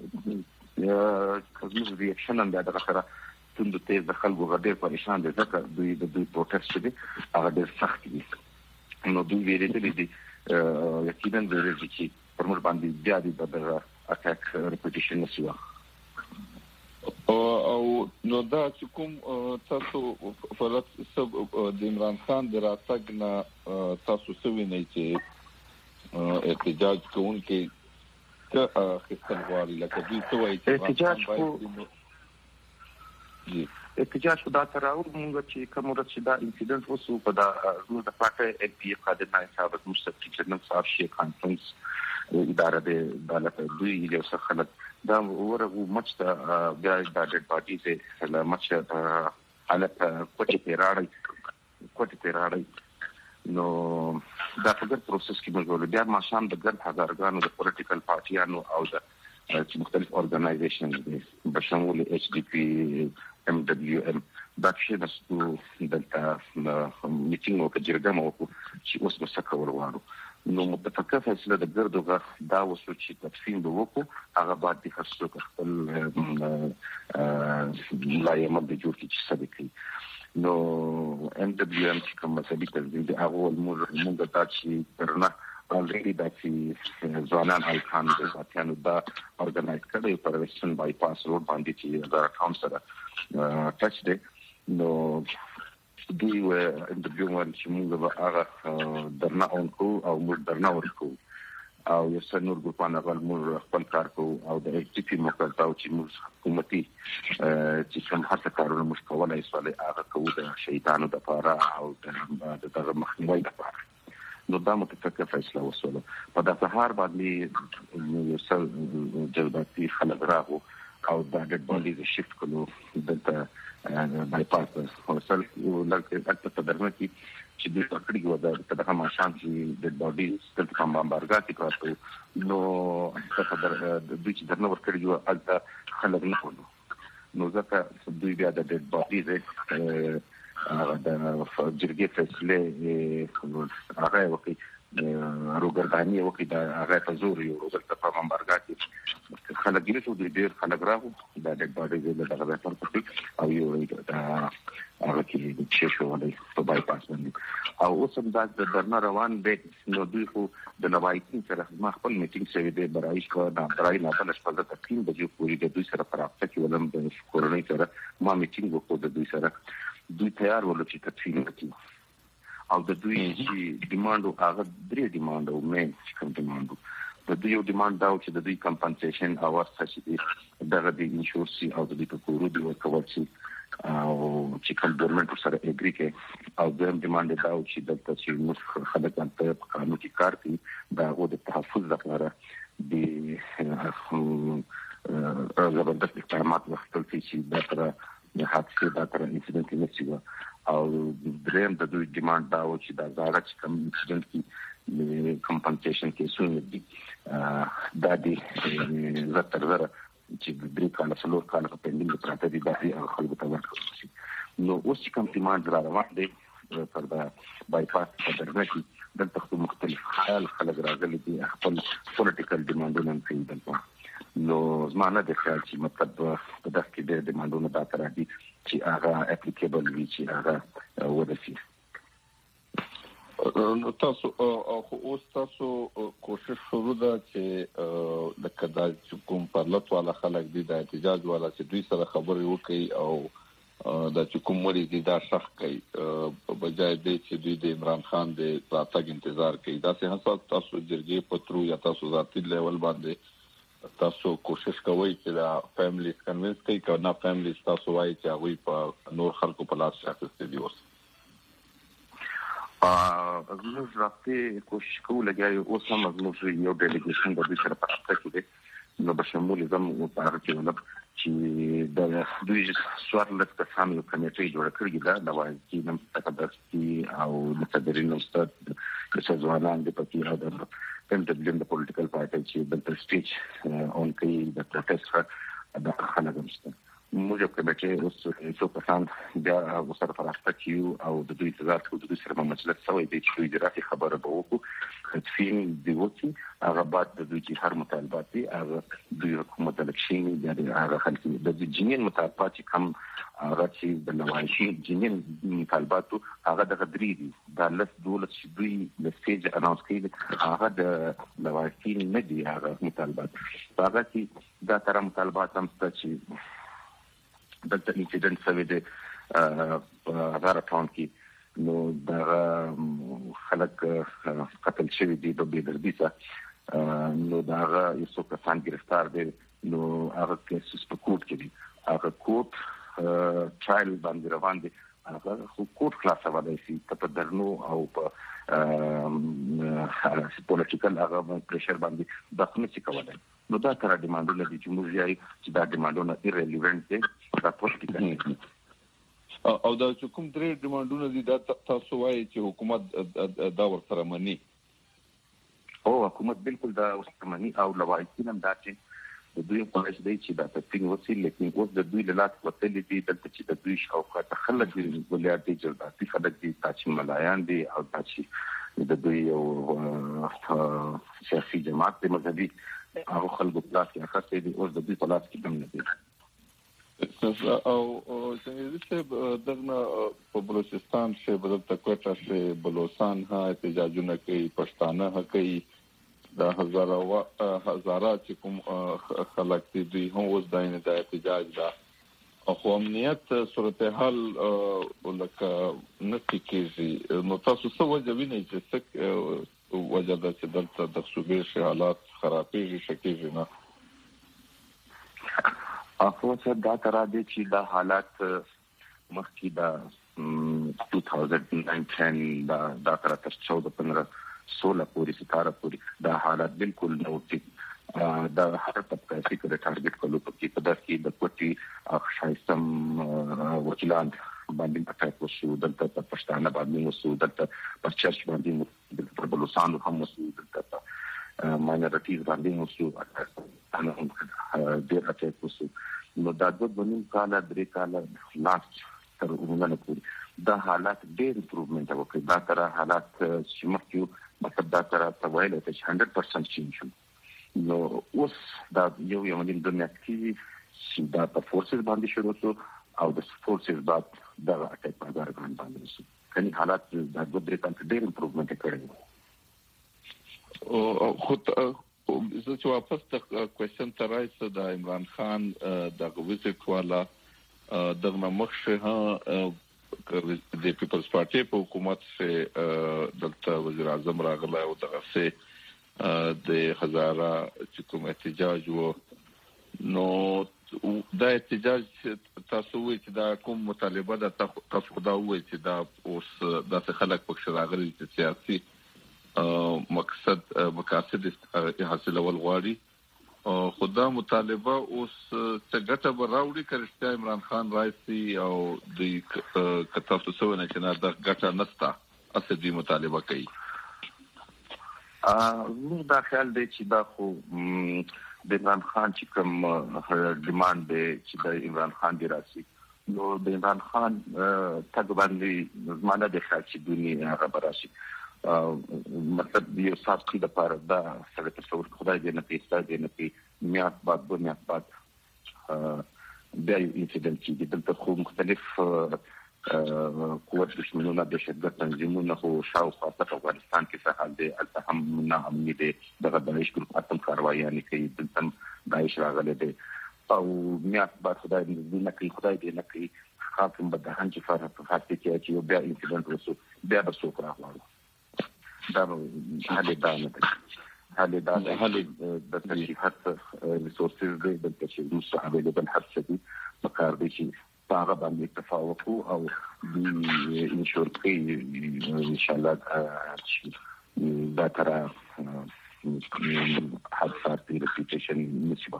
Speaker 6: کوم ریاکشن هم دا سره توند تیز د خلکو غډیر پریشان دي ځکه دوی پروټیسټ دي هغه ډېر سخت دي نو دوی ویریدل دي یقینا د ریزکی پر موږ باندې بیا د اټیک ریپیټیشن نشي
Speaker 1: او نو دا چې کوم تاسو فرض سب د عمران خان د راتګ نه تاسو سوي نه چې احتجاج کوونکې خپل غواړي لکه دوی څه وایي چې
Speaker 6: احتجاج خدا تراو موږ چې کوم ورځ دا انسیډنټ وسو په دا زموږ د پټه ام پی قادر نه صاحب مستقیم جنرال صاحب شي کانفرنس اداره د دولت دوی له څخه خلک دا ورغو مچ د بیا د ډډ پارټي ته مچ حالت کوټه پیراړي نو دا په ګر پروسس کې موږ بیا ما شام د ګر هزارګانو د پولیټیکل پارټیانو او د مختلف اورګنایزیشن بشمول ایچ ډي پی ام دبليو ام دا چې نسو دلته میټینګ او جرګه مو چې اوس مسکه وروارو نو متفقه فیصله د ګردوغه دا وسو چې تفصیل وکړو هغه بعد د خاصو خپل لایمه د جوړ کی چې سبق نو ام دبليو ام چې کوم مسلې تنظیم دی هغه موږ دا چې ترنه already that ځوانان الکان د ساتيانو دا اورګنایز کړي پر ویسټرن بایپاس روډ باندې چې دا ټاون سره ټچ دی نو دوی انټرویو ورن چې موږ به هغه درنه اونکو او موږ درنه ورکو او یو څه نور ګروپانه غوړ خپل کار کوو او د ایچ ټي پی مقرراتو چې موږ حکومتي چې کوم هڅه کارونه موږ کولای شو هغه کوو د شهیدانو لپاره او د مخنیوي لپاره. نو دا متفقه فیصله وسوله په د سهار باندې یو څه جلباتي خلک راغو او دا د باډي شفت کولو دلته بای پاس وصل ولکه اته درنه چې د پکړې و دا د هم شان چې د باډي ستل کوم بمبارګاتي کړو نو څه د دوی چې درنه ورکړي یو الته خلک نه ولو نو ځکه دوی بیا د باډي د جرګې فیصله هغه وکړي روګرداني وکړي دا هغه په زور یو ورته په بمبارګاتي خلک یې ټول ډېر خلک راغو دا د باډي د دغه په پټ او یو دا هغه کې چې شو ولې په بای پاس باندې او اوس هم دا د درنه روان دی نو دوی خو د نوایتین سره ما خپل میټینګ شوی دی برایش کو دا برای نه بل شپه د 3 بجې پورې د دوی سره پراپته کې ولم د کورونی سره ما میټینګ وکړ د دوی سره دوی تیار ول چې تفصیل وکړي او د دوی چې ډیماند هغه درې ډیماند او مې کوم ډیماند د دوی یو ډیماند دا چې د دوی کمپنسیشن او ورڅ چې دغه د انشورنس او د کورو دی ورکول شي او چې کوم ګورنمنت سره اګری کوي او د ډیماند دا چې د تاسو خلک په قانون کې کار کوي دا غو د تحفظ لپاره د زبردست اقدامات وختل چې دا تر حادثه دا تر انسیډنټ نه شي او دریم د دوی ډیماند دا و چې دا زړه چې کوم انسیډنټ کې کمپنسیشن کې سونه دي دا دي زتر زره چې د درې کال څلور کال په پندینګ پراته دي دا خلکو ته ورکړل شي نو اوس چې کوم ډیماند را روان دي پر دا بای پاس په درنه کې دلته مختلف خیال خلک راغلي دي خپل پولیټیکل ډیماندونه کوي دلته نو زمانه د خیال چې مطلب په دغه کې د ډیماندونو دا تر دي چې هغه اپلیکیبل وي چې هغه ودسي
Speaker 1: تاسو اوس تاسو کوشش شروع ده چې د کدا کوم پرلط والا خلک دي د احتجاج والا چې دوی سره خبرې وکړي او د کوم مړي دي دا شخ کوي بجای دې چې دوی د عمران خان د راتګ انتظار کوي دا څه حساب تاسو جرګې پترو یا تاسو ذاتي لیول باندې تاسو کوشش کوئ چې دا فیملی کنوینس کوي که نه فیملی تاسو وایي چې هغه په نور خلکو په لاس راځي دی اوس
Speaker 6: موږ راځي کوشش کوو لګیا اوس هم موږ یو ډیلیګیشن د دې سره پاتې کېږي نو به شمول زموږ په هغه کې ولب چې د دوی سوارلت کسان یو کمیټه جوړ کړی دا د وایي نن تقدسي او متدرین استاد چې ځوانان د پتی او د د پولیټیکل پارټي چې د سټیج اون کوي د پروټیسټ د خلک مشته موږ کمیټه اوس څو کسان بیا وسره فراسته کیو او د دوی انتظار کوو د دوی سره مجلس سوي دي چې دوی دراسي خبره به وکړو تفصیل دی وتی هغه بعد د دوی هر مطالبات دي هغه دوی حکومت الکشن دي هغه خلک د جنین مطالبات کم هغه چې د نوایشي جنین مطالبات هغه د غدري دي د لس دولت چې دوی د سټیج اناونس کړي هغه د نوایشي نه دي هغه مطالبات هغه چې دا تر مطالبات هم چې دلته انسیډنټ شوی دی هزار ټاون کې نو دا خلک قتل شوی دي د بیدردي څخه نو دا یو څو کسان گرفتار دي نو هغه کیسز په کوټ کې دي هغه کوټ ټرایل باندې روان دي هغه کوټ خلاص وادي سي په درنو او په پولیټیکل هغه پریشر باندې دښمن څه کوي نو دا تر ډیماندونه دي چې موږ یې چې دا ډیماندونه ایرلیونت دي دا پولیټیکل
Speaker 1: او دا کوم درې ډیماندونه دي دا تاسو وایي چې حکومت دا ورسره مني
Speaker 6: او حکومت بالکل دا ورسره مني او لوایتین هم دا چې د دوی په اړه دی چې دا تفصیل وسیل لیکن اوس د دوی له لاس وتلې دي دلته چې د دوی شاوخوا خلک دي ولیا دي جلداتي خلک دي چې ملایان دي او چې د دوی یو سیاسي جماعت د مذهبي هغه خلکو په لاس کې اخته دي اوس د دوی په لاس کې هم نه دي
Speaker 1: او څنګه دغه په بلوچستان کې بدل تکوټه کې بلوچستان ها احتجاجونه کوي پښتانه ها کوي دا هزاره چې کوم خلک دي هم اوس داینه د احتجاج دا خو امنیت صورتحال ولکه نتی کېږي نو تاسو څه وجه وینئ چې وجد چې دلته د صوبې حالات خرابېږي شکیږي نه
Speaker 6: اخو څه دا تر دې چې دا حالات مخکې دا 2019 دا تر 14-15 16 پورې 17 پورې دا حالات بالکل نو ټیک دا هر طبقه فکر ټارګټ کولو په کې په داس کې د کوټي شایستم وکیلان باندې اټاک وشو دلته په پښتانه باندې وشو دلته په چرچ باندې په بلوچستان هم وشو دلته ماینورټیز باندې وشو انا هم ډیر اټاک وشو نو دا د بنیم کاله درې کاله لاست تر وګورنه پورې دا حالات ډیر امپروومنت وکړي دا تر حالات چې مخکې مطلب دا تر توایل ته 100% چینج شو نو اوس دا یو نیم دنیا کې چې دا په فورسز باندې شروع شو او د فورسز بعد دا اټیک بازار باندې شو کني حالات دا د درې کال ډېر امپروومنت کړی
Speaker 1: او خو زه چې واپس د کوېشن ته راځم د عمران خان د وزیت والا دغه مخشه ها د پیپلز پارټي په حکومت سره دلته وزیر اعظم راغلی او دغه سه د هزاره چې کوم احتجاج وو نو دا احتجاج تاسو وایي چې دا کوم مطالبه ده تاسو خدا وایي چې دا اوس د خلک پکښ راغلي چې سیاسي مقاصد حاصلول غواړي خدا مطالبه اوس څه ګټه به راوړي کړه عمران خان راځي او د کتابو څونه چې نه د ګټه نستا اسې دی مطالبه کوي
Speaker 6: نو دا خیال دی چې دا خو د عمران خان چې کوم ډیماند دی چې د عمران خان دی راسي نو د عمران خان تګ باندې زمانه د خاصي دنیا هغه راشي مطلب یو ساتي د پاره دا سره تصور خدای دې نه پیسې دې نه پی میات بعد بنیاد بعد دا انسیډنټ چې دلته خو مختلف قوت دشمنونه د شدت تنظیمونه خو شاوخوا په افغانستان کې څه حال دی التهم نه امني دي دغه داعش ګروپ اتم کاروایی یعنی کوي دلته داعش راغلي دي او میات بعد خدای دې نه کوي خدای دې نه کوي خاطر به د هنځ فارغ په خاطر کې چې یو بیا انسیډنټ وسو بیا به څوک راغلی دا حالې دا نه ده حالې د تشریحات ریسورسز دي د تشریحات اویلیبل هر څه دي په کار دي چې هغه باندې تفاوت او د انشور کوي ان شاء الله دا تر حادثات ریپیټیشن نشي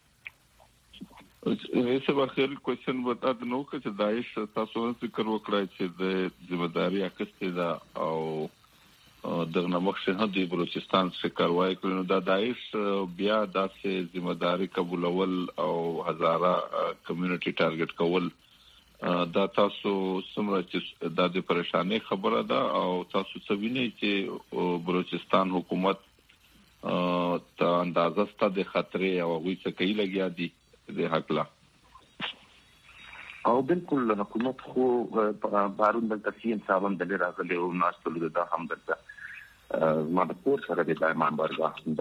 Speaker 1: زه به خیر کوېشن وتا د نو کې داعش تاسو ذکر وکړای چې د ځمېداري اخیستې ده او دغه مخشه هم د بلوچستان څخه کاروایی کړو دا داعش بیا داسې ځمېداري قبولول او هزاره کمیونټي ټارګټ کول دا تاسو سمره چې د پریشانی خبره ده او تاسو څه وینئ چې بلوچستان حکومت ته اندازه ست د خطرې او وی څه کوي لګیا دي د حقله
Speaker 6: او بالکل حکومت خو بارون د تفصیل صاحب د راغلي او ناستلو د هم دلته ما د کور سره د ایمان برګه د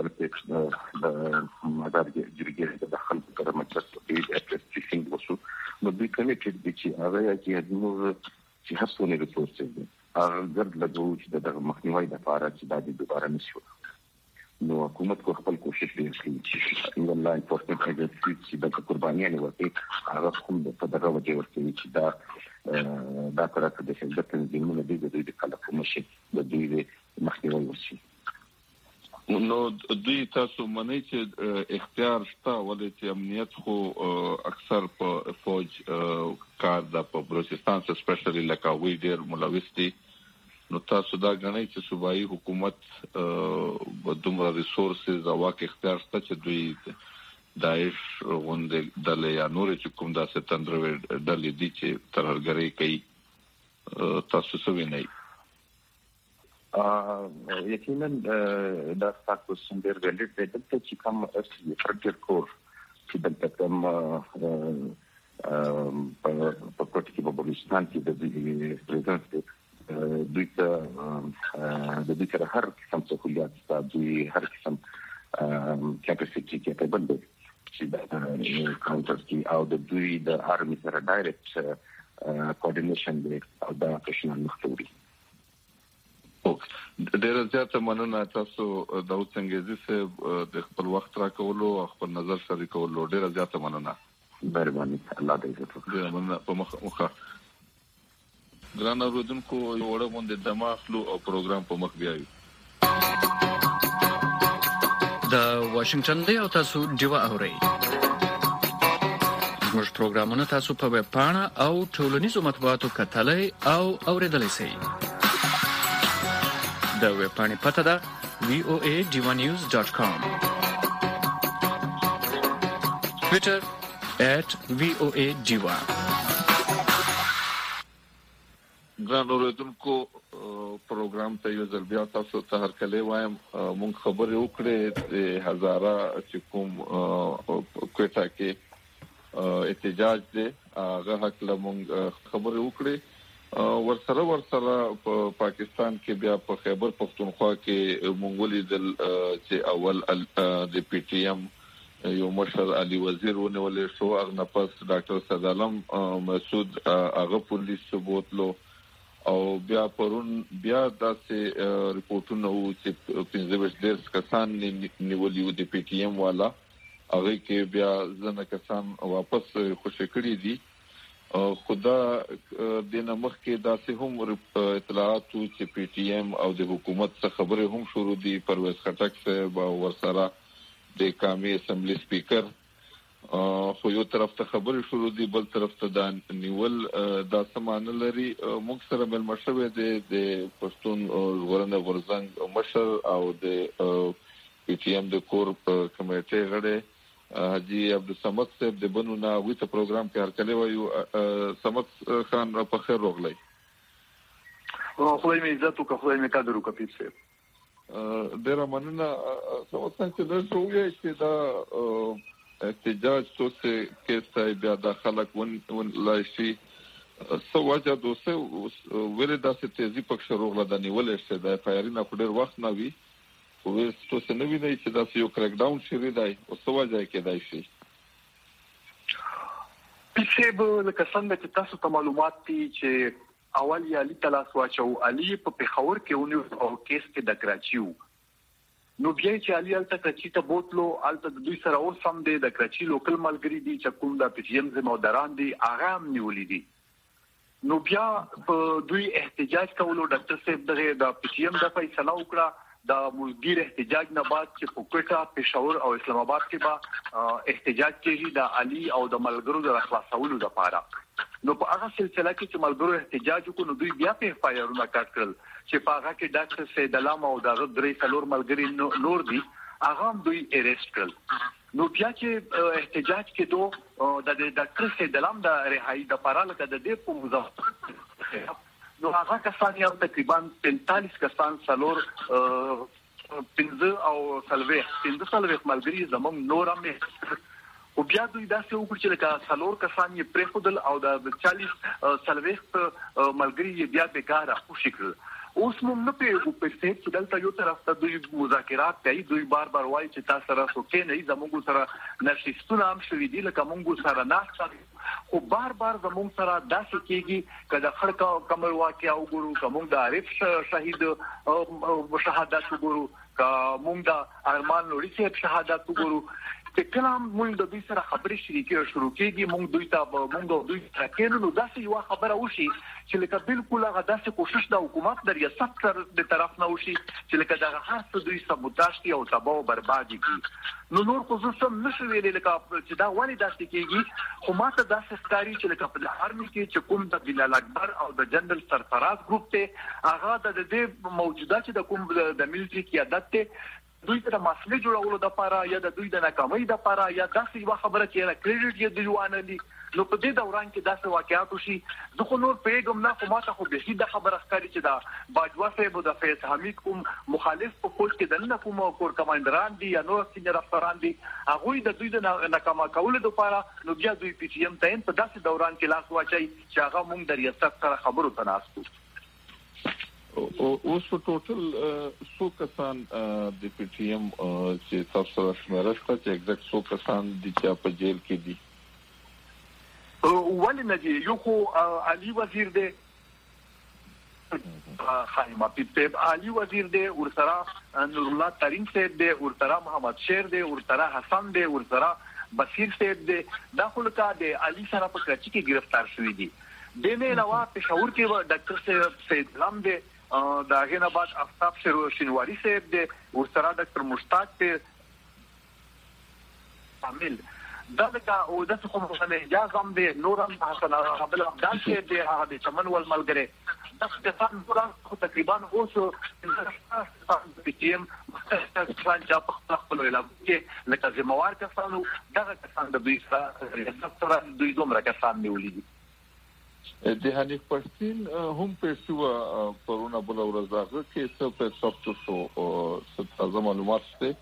Speaker 6: مدار جرګې د داخل پر مجلس کې د اپریشیشن وشو نو دوی کمیټډ دي چې هغه چې موږ چې هڅونه ریسورسز دي هغه ګرد لګو چې د مخنیوي لپاره چې دا د دوباره نشو نو حکومت کو خپل کوشش کوي چې انګلند انفورسمنت ایجنسی چې د قربانیانو ورته هغه کوم د دغه وجه ورته چې دا کارته د شدت تنظیمونه د کله کوم شي د دوی مخنیوي وشي
Speaker 1: نو دوی تاسو منئ چې اختیار شته ولې چې امنیت خو اکثر په فوج کار د بلوچستان سپیشلی لکه وی ډیر ملوث دي نو تاسو دا غنئ چې صوبایي حکومت دومره ریسورسز او واک اختیار شته چې دوی داعش غونډه دلې یا نور چې کوم داسې تندروي دلې دي چې ترهګري کوي تاسو څه وینئ
Speaker 6: یقینا دا تاسو څنګه ویلې چې کوم فرډر کور چې دلته کوم په کوټ کې په بلوچستان کې د پریزیدنت دوی ته د دې سره هر قسم سہولیات دوی هر قسم کیپاسټي کې په بل چې د کاونټر کې او د دوی د آرمي سره ډایرکټ کوارډینیشن دی او دا پېښنه مختوري
Speaker 1: ډېر زیات مننه تاسو د اوسنګیزي سره د خپل وخت راکولو او خپل نظر شریکولو ډېر زیات مننه.
Speaker 6: مهرباني الله دې عزت
Speaker 1: مننه په مخه ګران اوردونکو یو وړه باندې دماغلو او پروګرام په مخ بیايو.
Speaker 7: د واشنگټن دی او تاسو دیوا اورئ. زموږ پروګرامونه تاسو په ویب پاڼه او ټولنیزو مطبوعاتو کتلای او اوریدلای شئ. د ویب پاڼې پته ده voadivanews.com. Twitter @voadiva.
Speaker 1: ګران اوردونکو پروګرام ته یو ځل بیا تاسو ته هرکلی وایم. مونږ خبرې وکړې د هزاره چې کوم کوټه کې احتجاج دی هغه حق له مونږ خبرې وکړې. ورسره په پاکستان کې بیا په خیبر پختونخوا کې مونږ لیدل چې اول د پی ټی ایم یو مشر علي وزیر ونیول شو. هغه نفس ډاکټر صد عالم مسعود هغه پولیس بوتلو او بیا پرون بیا داسې ریپورتونه وو چې 15 کسان نیولې د پی ټی ایم والا هغه کې بیا ځنه کسان واپس خوشی کړی دي. خدا د نمخ کې داسې هم اطلاعات چې پی ټی ایم او د حکومت څخه خبرې هم شروع دي. پرویز خټک صاحب او ورسره د قومي اسمبلی سپیکر خو یو طرف ته خبرې شروع دي بل طرف ته د نیول دا سامان لري. موږ سره بل مشوي د پښتون ورنه ورزنګ مشر او د پی ټی ایم د کور کمیټې غړي حاجی عبدالصمد صاحب د بنونه وی ته پروګرام کې هرکلی وایو. صمد خان په خیر راغلی.
Speaker 8: خدای مې عزت وکړه خدای مې قدر وکړه پیر صاحب.
Speaker 1: ډېر مننه صمد خان چې دا شوې چې دا احتجاج څه کې بیا د خلک ون لایشي سو وجه دوسه ولې داسې تیزی پکښ روغله د نیولې شه د فایرینګ په ډېر وخت نه وی وې څه نه ویني چې دا یو کریک ډاون شری دی او څه وجه کې دی شي.
Speaker 8: پیسه لکه څنګه چې تاسو ته معلومات دي چې اول یې علي تلاس واچو علي په پېښور کې ونیو او کیس کې د کراچیو نو بیا چې علي الته کراچي ته بوتلو الته د دوی سره اوس هم د کراچي لوکل ملګری دي چې کوم د پی ټی ایم زموداران دي هغه هم نیولې دي. نو بیا په دوی احتجاج کولو ډاکټر صاحب دغه د پی ټی ایم د فیصله وکړه د ملګری احتجاج نه بعد چې په کوټه پېښور او اسلام آباد کې به احتجاج کېږي د علي او د ملګرو د خلاصولو لپاره. نو په هغه سلسله کې چې ملګرو احتجاج وکړو نو دوی بیا په فایرونه کټ کړل چې په هغه کې ډاکټر سید علام او د درې څلور ملګری نور دي هغه هم دوی اریسټ کړل. نو بیا چې احتجاج کې د ډاکټر سید علام د رهایی د لپاره لکه د دې په مزه نو هغه کسان یو تقریبا 45 کسان څلور 15 او سلوي ملګری زموږ نور هم او بیا دوی داسې وکړي چې لکه څلور کسان یې پرېښودل او د 40 سلوي ملګری بیا بیکاره خوشي کړل. اوس موږ نه پیږو په څه چې دلته یو طرف ته دوی مذاکرات کوي دوی بار وایي چې تاسو سره څوک نه زموږ سره نشستونه هم شوي دي لکه موږ سره ناشته خو بار زموږ سره داسې کېږي کله خړکا کمر واقعیا وګورو کوم د عارف شهید او شهادت وګورو کوم د ارمان لوري صاحب شهادت وګورو چې کلام موږ د دوی سره خبرې شروع کېږي موږ دوی ته کېنو داسې یو خبره وشي چې لکه بالکل هغه داسې کوشش د حکومت د ریاست د طرف نه وشي چې لکه دا هر څه دوی سبوتاژ کوي او تباہ او بربادي کوي نو نور خصوصا نشو ویلې لکه چې دا ولې داسې کېږي خو ماته داسې ښکاري چې لکه په آرمي کې چې کوم د بلال اکبر او د جنرال سرفراز ګروپ ته هغه د دې موجوده چې د کوم د ملټري قیادت ته دوی ته مسله جوړولو د لپاره یا د دوی د ناکامۍ د لپاره یا داسې یو خبره چې را کریډټ یې دی وانه نو په دې دوران کې داسې واقعیات وشي زه خو نور پیغام نه خو ماته خو به د خبره ښکاري چې دا باجوا صاحب د فیض حمید کوم مخالف په پوسټ کې دنه کوم کور کمانډران دي یا نور سینیئر افسران دي هغه د دوی د ناکامه کولو لپاره نو بیا دوی پی ټی ایم ته په داسې دوران کې لاس واچي چې هغه موږ د ریاست سره خبرو تناسو
Speaker 1: اوس په ټوټل څو کسان د پی ټی ایم چې تاسو سره شمیره شته چې ایگزیکټ څو کسان دي چې په جیل کې دي
Speaker 8: ولې نه دي یو خو علي وزیر دی خانم پیپ علي وزیر دی ورسره نور الله ترین صاحب دی ورسره محمد شیر دی ورسره حسن دی ورسره بصیر صاحب دی دا خلک د علي سره په کراچي کې گرفتار شوی دي د نه علاوه پېښور کې ډاکټر سید لام دی دا غینه بعد افتاب شینواری صاحب دی ورسره ډاکټر مشتاق دی عامل دا او د څه کوم څه اجازه هم دي نورم حسن عبد العبدال کې دي هغه د چمن ول ملګری د ستاسو نورم تقریبا اوس په ټیم مختلف جاب خپل اعلان کې لکه زموار کسانو دغه کسان د دوی سره دوی دومره کسان نیولې
Speaker 1: د حنیف پښتین هم په شو پرونه بل ورځ کې څه په سختو تازه معلومات شته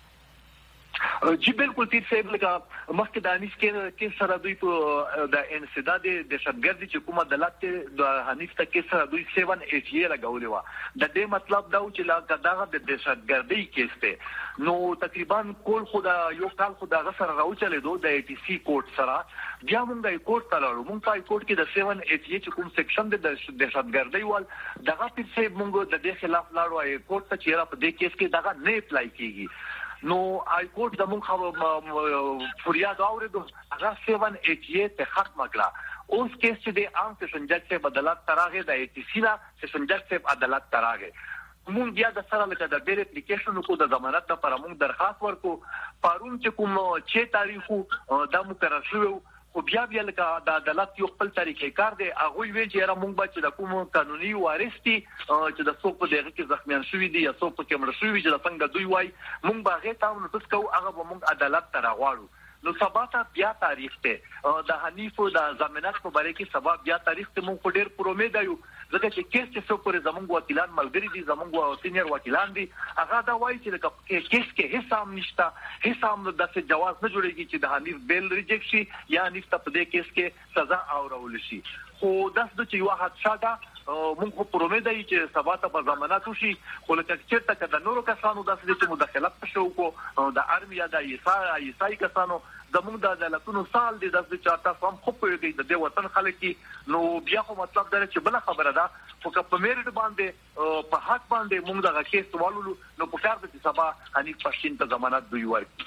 Speaker 8: جی بالکل تیر صاحب لکه مخکې د انیس کې سره دوی په د انسداد د شتګردي چې کومه دلالت د حنیف ته کې سره دوی 780 لګولې و د دې مطلب دا چې لا دغه د شتګردي کېسته نو تقریبا کول خدا یو کال خدا غسر راوچلې دوه د ای ټي سی کوډ سره بیا موږ یې کوډ تللو موږ په کوډ کې د 780 چې کوم سیکشن د شتګردي ول دغه تیر صاحب موږ د دې خلاف لاړو ای کوډ ته چې را په دې کیس کې دغه نه اپلای کیږي نو آی کوډ د مونږ فریاد اوریدو هغه 788 ته ختم کړه اوس کیس چې د عام سیشن جج سے عدالت تراغه د ای ټي سی لا سیشن جج سے عدالت تراغه مونږ بیا د سره لکه د بیل اپلیکیشن کو د ضمانت لپاره مونږ درخواست ورکو پرون چې کوم 6 تاریخو د مقرر شوی خو بیا لکه د عدالت یو خپل طریقې کار دی هغه وی چې را مونږ به چې د کوم قانوني وارثتي چې د څوک په دغه کې زخمیان شوی دي یا څوک په کې مړ شوی چې د څنګه دوی وای مونږ به هغه تاسو نو تاسو هغه به مونږ عدالت ته راغواړو نو سبا ته بیا تاریخ ته د حنیف د ضمانت په باره کې سبا بیا تاریخ ته مونږ ډیر پرومید یو ځکه چې کیس چې څو پورې زمونږ وکیلان ملګری دي زمونږ سینیئر وکیلان دي هغه دا وایي چې د کیس کې هیڅ هم نشته هیڅ هم د څه جواز نه جوړیږي چې د حنیف بیل ریجیکټ شي یا حنیف ته په دې کیس کې سزا اورول شي خو داسې چې یو حادثه ده مونږ په پرومید یو چې سبا ته په ضمانت وشي خو لکه چې د نورو کسانو داسې چې مداخلت شو کو د ارمیا د ایسای کسانو زموږ د عدالتونو سال دي د چارتا فهم خو په دې د وطن خلک نو بیا خو مطلب دا چې بل خبره ده خو که په میرټ باندې په حق باندې موږ دغه کیس والو نو په کار د سبا حنیف پښتین ته ضمانت دوی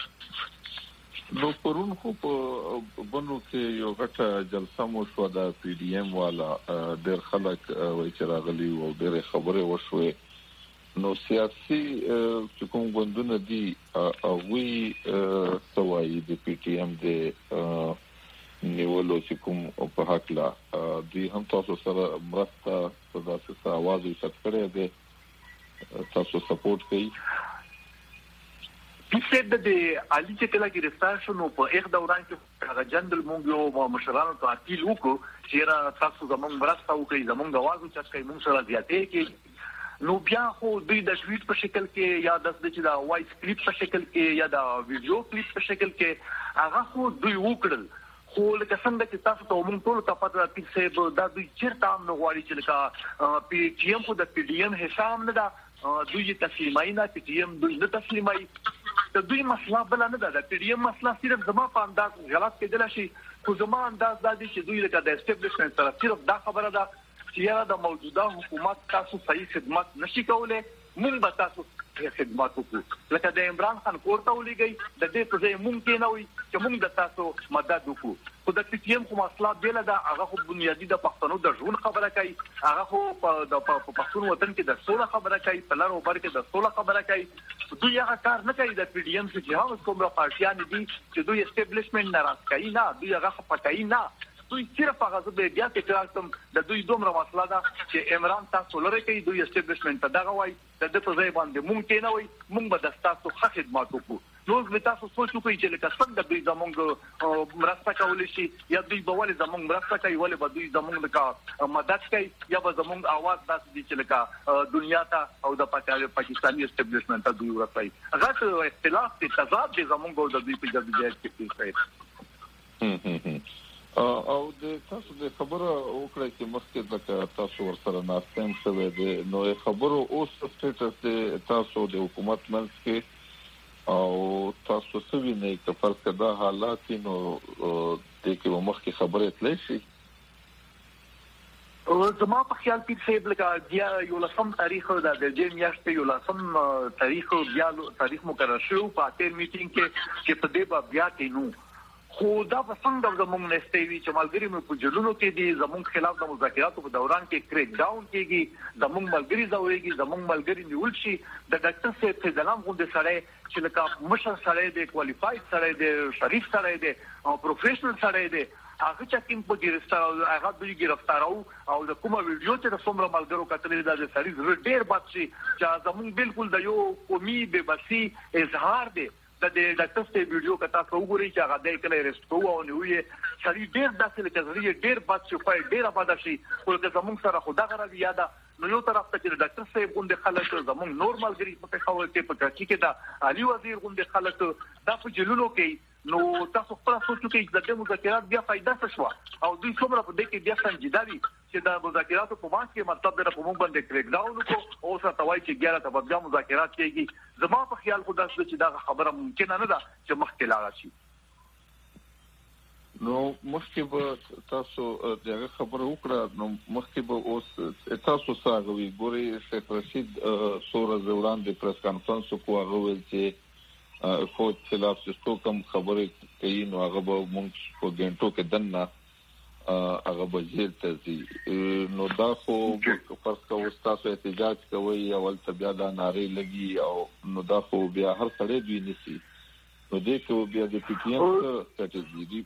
Speaker 8: ورکړي
Speaker 1: نو پرون خو په بنو کې یو غټه جلسه مو شو د پی ډی ایم والا ډېر خلک وایي چې راغلي او ډېر خبره وشوه نو سیاسي چې کوم غوندونه دي او وی سوای د پی ټی ایم د نیولو چې کوم په حق لا دوی هم تاسو سره مرسته په داسې आवाज یې ست کړی دی تاسو سپورټ کوي
Speaker 8: چې د علي چې کله کې رسټاشن په یک دوران کې هغه جنرال مونږ یو مشرانو ته اپیل وکړو چې تاسو زموږ مرسته وکړئ زموږ आवाज چې کوي مونږ سره زیاتې کې نو بیا خو دوی د ټویټ په شکل کې یا د چې د وایس کلیپ په شکل کې یا د ویډیو کلیپ په شکل کې هغه خو دوی وکړل خو لکه څنګه چې تاسو ته موږ ټول ته پته راځي چې دا دوی چیرته هم نه غواړي چې لکه پی ټی ایم خو د پی ډی ایم حساب نه ده دوی تسلیمای نه پی ټی ایم دوی نه تسلیمای د دوی مسله بل نه ده د پی ډی ایم مسله صرف زما په انداز غلط کېدل شي خو زما انداز دا دی چې دوی لکه د اسټابلیشمنت سره صرف دا خبره ده چې د موجوده حکومت تاسو صحیح خدمت نشي کولای مونږ به تاسو خدمت وکړو لکه د عمران خان کوړه ولېږي د دې په ځای ممکن نه وي چې مونږ د تاسو مدد وکړو خو د پی ټی ایم خو مسله بیل ده هغه خو بنیادی د پښتنو د ژوند خبره کوي هغه خو د پښتون وطن کې د سوله خبره کوي په لارو بر کې د سوله خبره کوي دوی هغه کار نه کوي د پی ډی ایم چې هغه کومه پارټیان دي چې دوی اسټابلیشمنت ناراض کوي نه دوی هغه پټای نه دوی صرف هغه به بیا تکرار کوم د دوی دومره مسله ده چې عمران تاسو لري کوي دوی اسټابلیشمنت دغه وای د دې په ځای باندې ممکن نه وي مونږ به د تاسو خدمت وکړو نو به تاسو سوچ وکړئ چې لکه څنګه دوی زموږ مرسته کولای شي یا دوی به ولې زموږ مرسته کوي ولې به دوی زموږ لکه مدد کوي یا به زموږ आवाज تاسو دي چې لکه دنیا ته او د پاکستاني اسټابلیشمنت ته دوی ورسوي هغه اختلاف دي تضاد دي زموږ د دوی په جديات کې
Speaker 1: او د تاسو د خبره وکړه چې مخکې د تاسو ورسره ناستم شوه د نو خبرو اوس سټیټس د تاسو د حکومت منځ کې او تاسو سوي نه چې فرض کړه حالات نو د کې مخکې خبره تللی شي
Speaker 8: زما په خیال کې چې بلکې بیا یو لسم تاریخ د جیم میاشتې یو لسم تاریخ بیا تاریخ مقرر شو په اتر میټینګ کې چې په دې بیا کې نو خو دا په څنګه زموږ نستوي چې ملګری مې په جلونو کې دي زموږ خلاف د مذاکراتو په دوران کې کریک ډاون کېږي زموږ ملګری زوريږي زموږ ملګری نیول شي د ډاکټر صاحب په ځلام غونډه سره چې لکه مشر سره دی کوالیفاید سره دی شریف سره دی او پروفیشنل سره دی هغه چې کوم په ګرفتار هغه دوی ګرفتارو او د کومه ویډیو چې د څومره ملګرو کتلې د سړي زړه ډېر بد شي چې زموږ بالکل د یو قومي بے بسی اظهار دی د ډاکټر سټي ویډیو کتا وګورئ چې هغه د کله ریسټ کوو او نو یې سړي ډېر داسې لکه زړه ډېر بد شي په ډېر بد شي ولکه زموږ سره خدا غره یاده نو یو طرف ته چې ډاکټر صاحب غونډه خلک زموږ نورمال ګری په خاور کې په کچې کې دا علي وزیر غونډه خلک دا په جلونو کې نو تاسو خپل سوچو کې د دې مذاکرات بیا فائدہ څه شو او دوی څومره په دې کې بیا سنجیده دي چې د مذاکراتو په وخت کې مطلب د په موږ باندې کریک ډاون کو او څه توای چې 11 ته بیا مذاکرات کېږي زما په خیال خو دا چې دا خبره ممکن نه ده چې مخکې لاړ شي
Speaker 1: نو مخکې به تاسو دغه خبره وکړه نو مخکې به اوس تاسو ساغوي ګوري شیخ رشید سوره زوران د پریس کانفرنس کو هغه ول چې فوج خلاف چې کوم خبره کوي نو هغه به موږ په ګنټو کې دنه هغه به جیل ته ځي نو دا خو فرض کوو تاسو احتجاج کوي اول ته بیا دا ناري لګي او نو دا خو بیا هر سړی دوی نسی نو دې کو بیا د پی ټی ایم ستراتیژي دی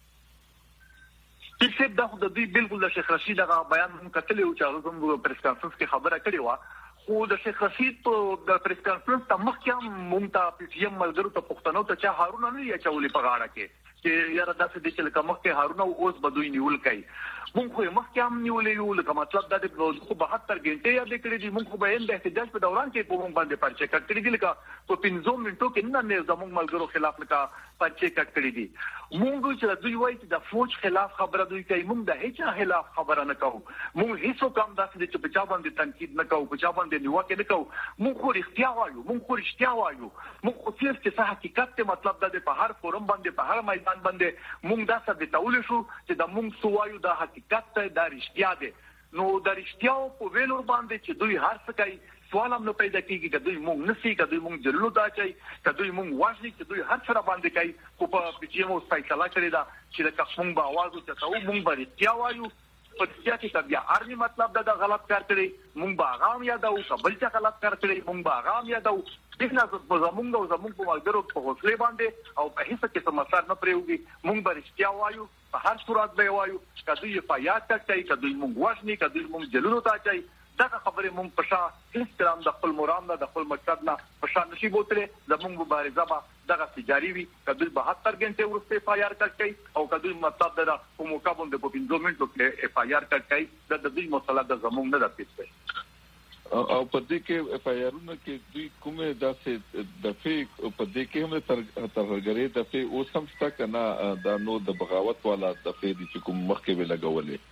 Speaker 8: چې دا خو د دوی بالکل د شیخ رشید هغه بیان هم کتلی او چې هغه هم پریس کانفرنس کې خبره کړې و خو د شیخ رشید په د پریس کانفرنس ته مخکې مونږ ته پی ټی ایم ملګرو ته پښتنو ته چې هارون نه یې چولې په غاړه کې چې یاره داسې دي چې لکه مخکې هارون اوس به دوی نیول کوي مونږ خو مخکې هم نیولې یو لکه مطلب دا د 72 غنټې یاد کړې دي مونږ خو به د احتجاج په دوران کې په مونږ باندې پرچې کټ کړې دي لکه په 15 منټو کې نه زموږ ملګرو خلاف لکه پرچې کټ کړې دي مونږ چې دوی وایي چې د فوج خلاف خبره دوی کوي مونږ د هیڅ خلاف خبره نه کوو مونږ هیڅ کم داسې چې په چا باندې تنقید نه کوو په چا باندې نیوکه نه کوو مونږ خو رښتیا وایو مونږ خو رښتیا وایو مونږ خو چې حقیقت ته مطلب د په هر فورم باندې په هر میدان باندې مونږ دا ثابتول شو چې د مونږ سوایو د حقیقت ته د رښتیا دي نو د رښتیا په ویلور باندې چې دوی هر څه کوي سوال هم نه پیدا کیږي چې دوی مونږ نسی چې دوی مونږ جلو دا چي چې دوی مونږ واجني چې دوی هر څه باندې کوي خو په پی ټی ایم او فیصله کړی دا چې د کوم به आवाज او ته مونږ به رښتیا وایو په دې کې بیا ارمي مطلب دا غلط کار کړی مونږ به هغه یادو قبل چې غلط کار کړی مونږ به هغه یادو دغه زمونږ او زمونږ په ملګرو په حوصله باندې او په هیڅ کې څه مسار نه پریوږي مونږ به رښتیا وایو په هر صورت به وایو کله یې پایات کوي کله مونږ واجني کله مونږ جلو ته چي دا خبره مونږ په شا هیڅ کلام د خپل مرام نه د خپل مقصد نه په شا نشي بوتله زمونږ مبارزه به دغه تجاري وي کله 72 غنټه ورسته فایار کوي او کله مطلب دا په موقع باندې په 15 منټو کې فایار کوي د دې مسله د زمونږ نه د پیښه
Speaker 1: او په دې کې اف آی آرونه کې دوی کومه داسې د فیک په دې کې هم ترغړې د فیک اوس هم څه کنه د نو د بغاوت والا د فیک چې کوم مخکې ویل غولې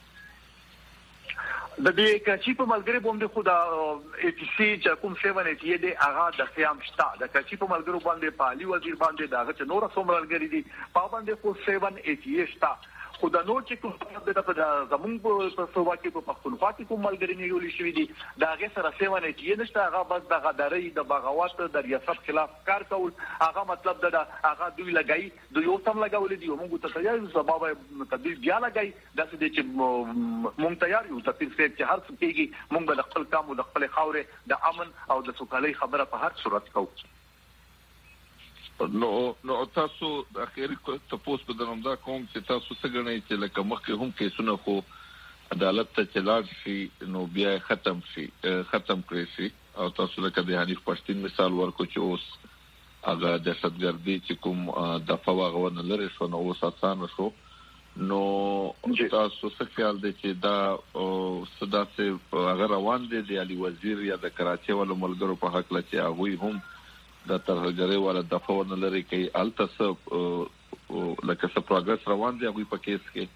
Speaker 8: د دې کچې په ملګری باندې خو دا ای ټی سی چې کوم 788 دی هغه د خیام شته د کچې په ملګرو باندې په علي وزیر باندې دا چې نور څومره ملګری دي په باندې خو 788 شته خو دا نور چې کوم د زمونږ په سووا کې په پښتونخوا کې کوم ملګری نیولې شوې دي دا هغه سره 788 نشته هغه بس د غداري د بغاوت د ریاست خلاف کار کول هغه مطلب دا هغه دوی لګای دوی یو تم لګولې دي موږ ته تیار یو سبب تدبیر بیا لګای دا څه دي چې موږ تیار یو تفصیل چې هر څه کېږي موږ د خپل کام او د خپل خاورې د امن او د سوکالۍ خبره په هر صورت کوو
Speaker 1: نو تاسو د اخیری تاسو په دنوم دا کوم چې تاسو څنګه نه چې لکه مخکې هم کې سونه خو عدالت ته چلاړ شي نو بیا ختم کړی شي او تاسو لکه د حنیف پښتين مثال ورکو چې اوس هغه د شتګردي چې کوم د فواغونه لري شو نو اوس اسانه شو نو تاسو څه خیال دی چې دا صدا څه هغه روان دي د علي وزیر یا د کراچي ولو ملګرو په حق لچې هغه هم د ترغړې ولا د فونه لري کوي التس لکه څه پروګرس روان دی هغه په کیس کې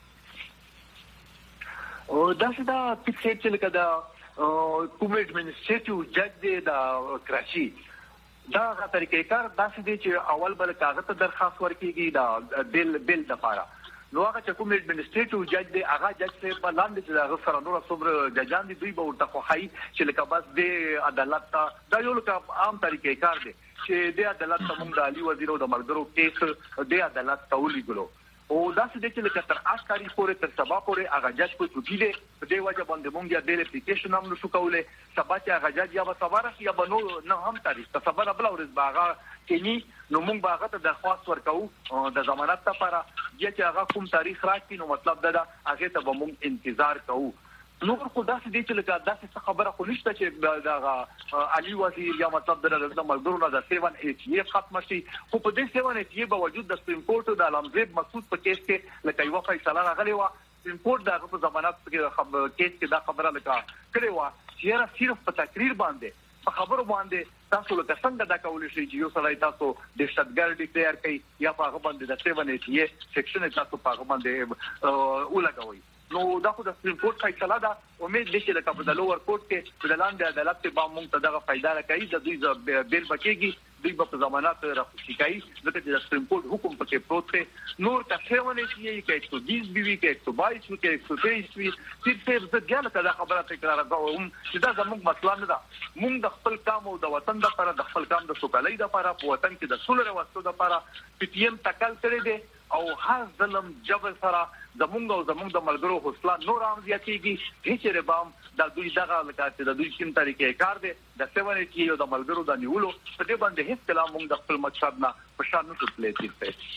Speaker 8: او دا څه دا پکې چې لکه دا کوم ایڈمنسټریټیو جج دی د کراچي دا طریقې کار داسې دی چې اول بل کاغذ ته درخواست ورکړي دا بیل د لپاره نو هغه چې کوم اډمنسټریټیو جج دی هغه جج صاحب لاندې چې هغه سره نور څومره ججان دي دوی به ورته خوښي چې لکه بس د عدالت ته دا یو لکه عام طریقې کار دی چې د عدالت ته موږ د علي وزیر او د ملګرو کیس د عدالت ته ولېږلو او دا څه د چې لکه تر 8 تاریخ پورې تر سبا پورې هغه جج په چوټي دی په دې وجه باندې موږ یا د اپلیکیشن هم نشو کولای سبا چې هغه جج یا به سبا راځي یا به نو هم تاریخ ته سبا بل ورځ باغه کینی نو موږ باغه ته درخواست ورکو د ضمانت لپاره چې هغه کوم تاریخ راکړي نو مطلب دا هغه ته به موږ انتظار کوو نو خو دا څه دي چې لکه دا څه خبره خو نشته چې دا علي وزیر یا مطلب د ملګرو نه د 780 ختم شي خو په دې 780 باوجود د سپریم کورټ د علامزید مسعود په کیس کې لکه یو فیصله راغلی و سپریم کورټ د په ضمانت کې کیس کې دا خبره لکه کړې و چې صرف په تقریر باندې په خبرو باندې تاسو له څنګه دا کولای شئ چې یو سړی تاسو د شتګر ډیکلیئر کړي یا په هغه باندې د 780 سیکشن تاسو په هغه باندې ولګوي نو دا خو د سپریم کورټ فیصله ده امید دي چې لکه په لوور کورټ کې په لاندې عدالت ته به موږ ته دغه فائدہ راکړي د دوی بیل بکیږي دوی په ضمانت راخصي کوي ځکه چې د سپریم کورټ حکم پکې پروت دی نور څه ونه شي کې 120 بي کې 122 کې 123 صرف د ځان ته خبره تکرار کوم چې دا زموږ مسله نه ده موږ د خپل کام او د وطن لپاره د خپل کام د سوکالۍ لپاره په وطن کې د سولې وروستو لپاره پی ټی ایم تکل کړی دی او هر ظلم جبر سره زمونږ او زمونږ د ملګرو حوصله نور هم زیاتېږي هیڅ ربام د دوی دغه لکه د دوی کوم طریقې کار دی د 780 او د ملګرو د نیولو په دې باندې هیڅ کلام موږ د خپل مقصد نه په شان نه تللی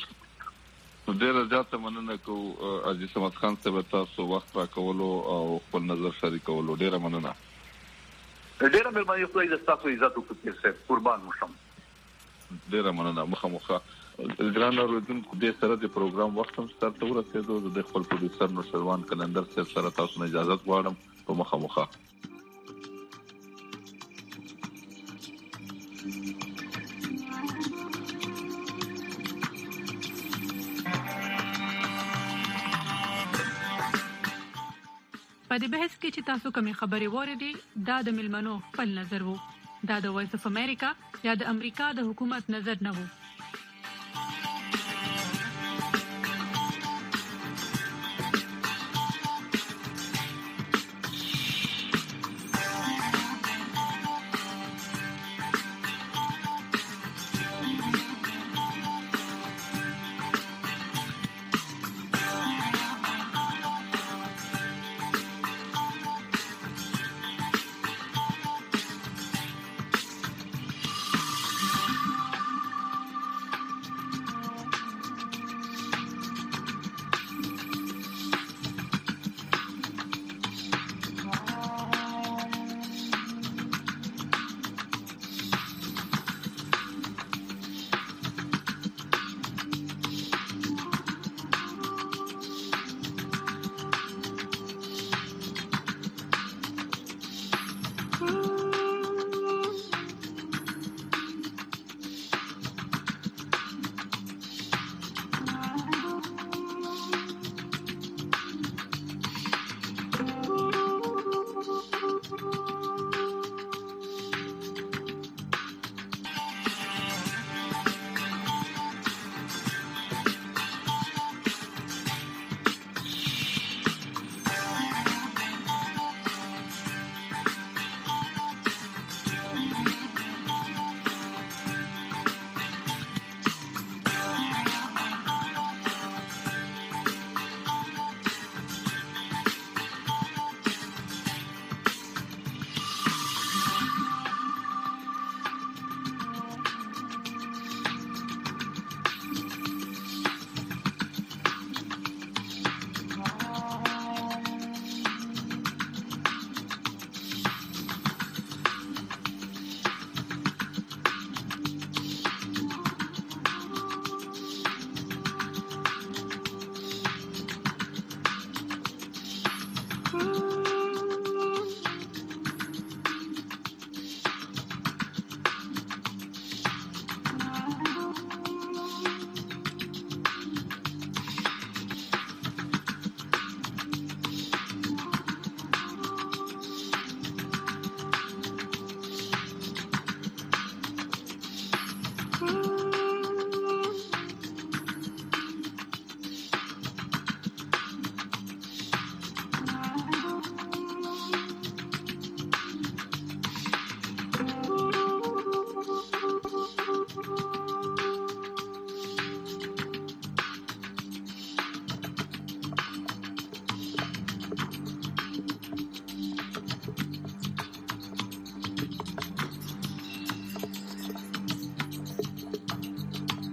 Speaker 8: دي
Speaker 1: ډیر زیات مننه کو عزیز احمد خان صاحب تاسو وخت را کولو او خپل نظر شریکولو ډیر مننه
Speaker 8: ډیر مهرباني خدای دې تاسو عزت وکړي صاحب قربان مشم
Speaker 1: ډیر مننه مخه ګران اوریدونکو د سره د پروګرام وخت هم ستاسو ورسېدو د خپل پروډوسر نوشروان کلندر صاحب سره تاسو نه اجازه غواړم په مخه
Speaker 9: په دې بحث کې چې تاسو کومې خبرې وریدي دا د ملمنو خپل نظر وو دا د وایس اف امریکا یا د امریکا د حکومت نظر نه وو
Speaker 10: Ooh.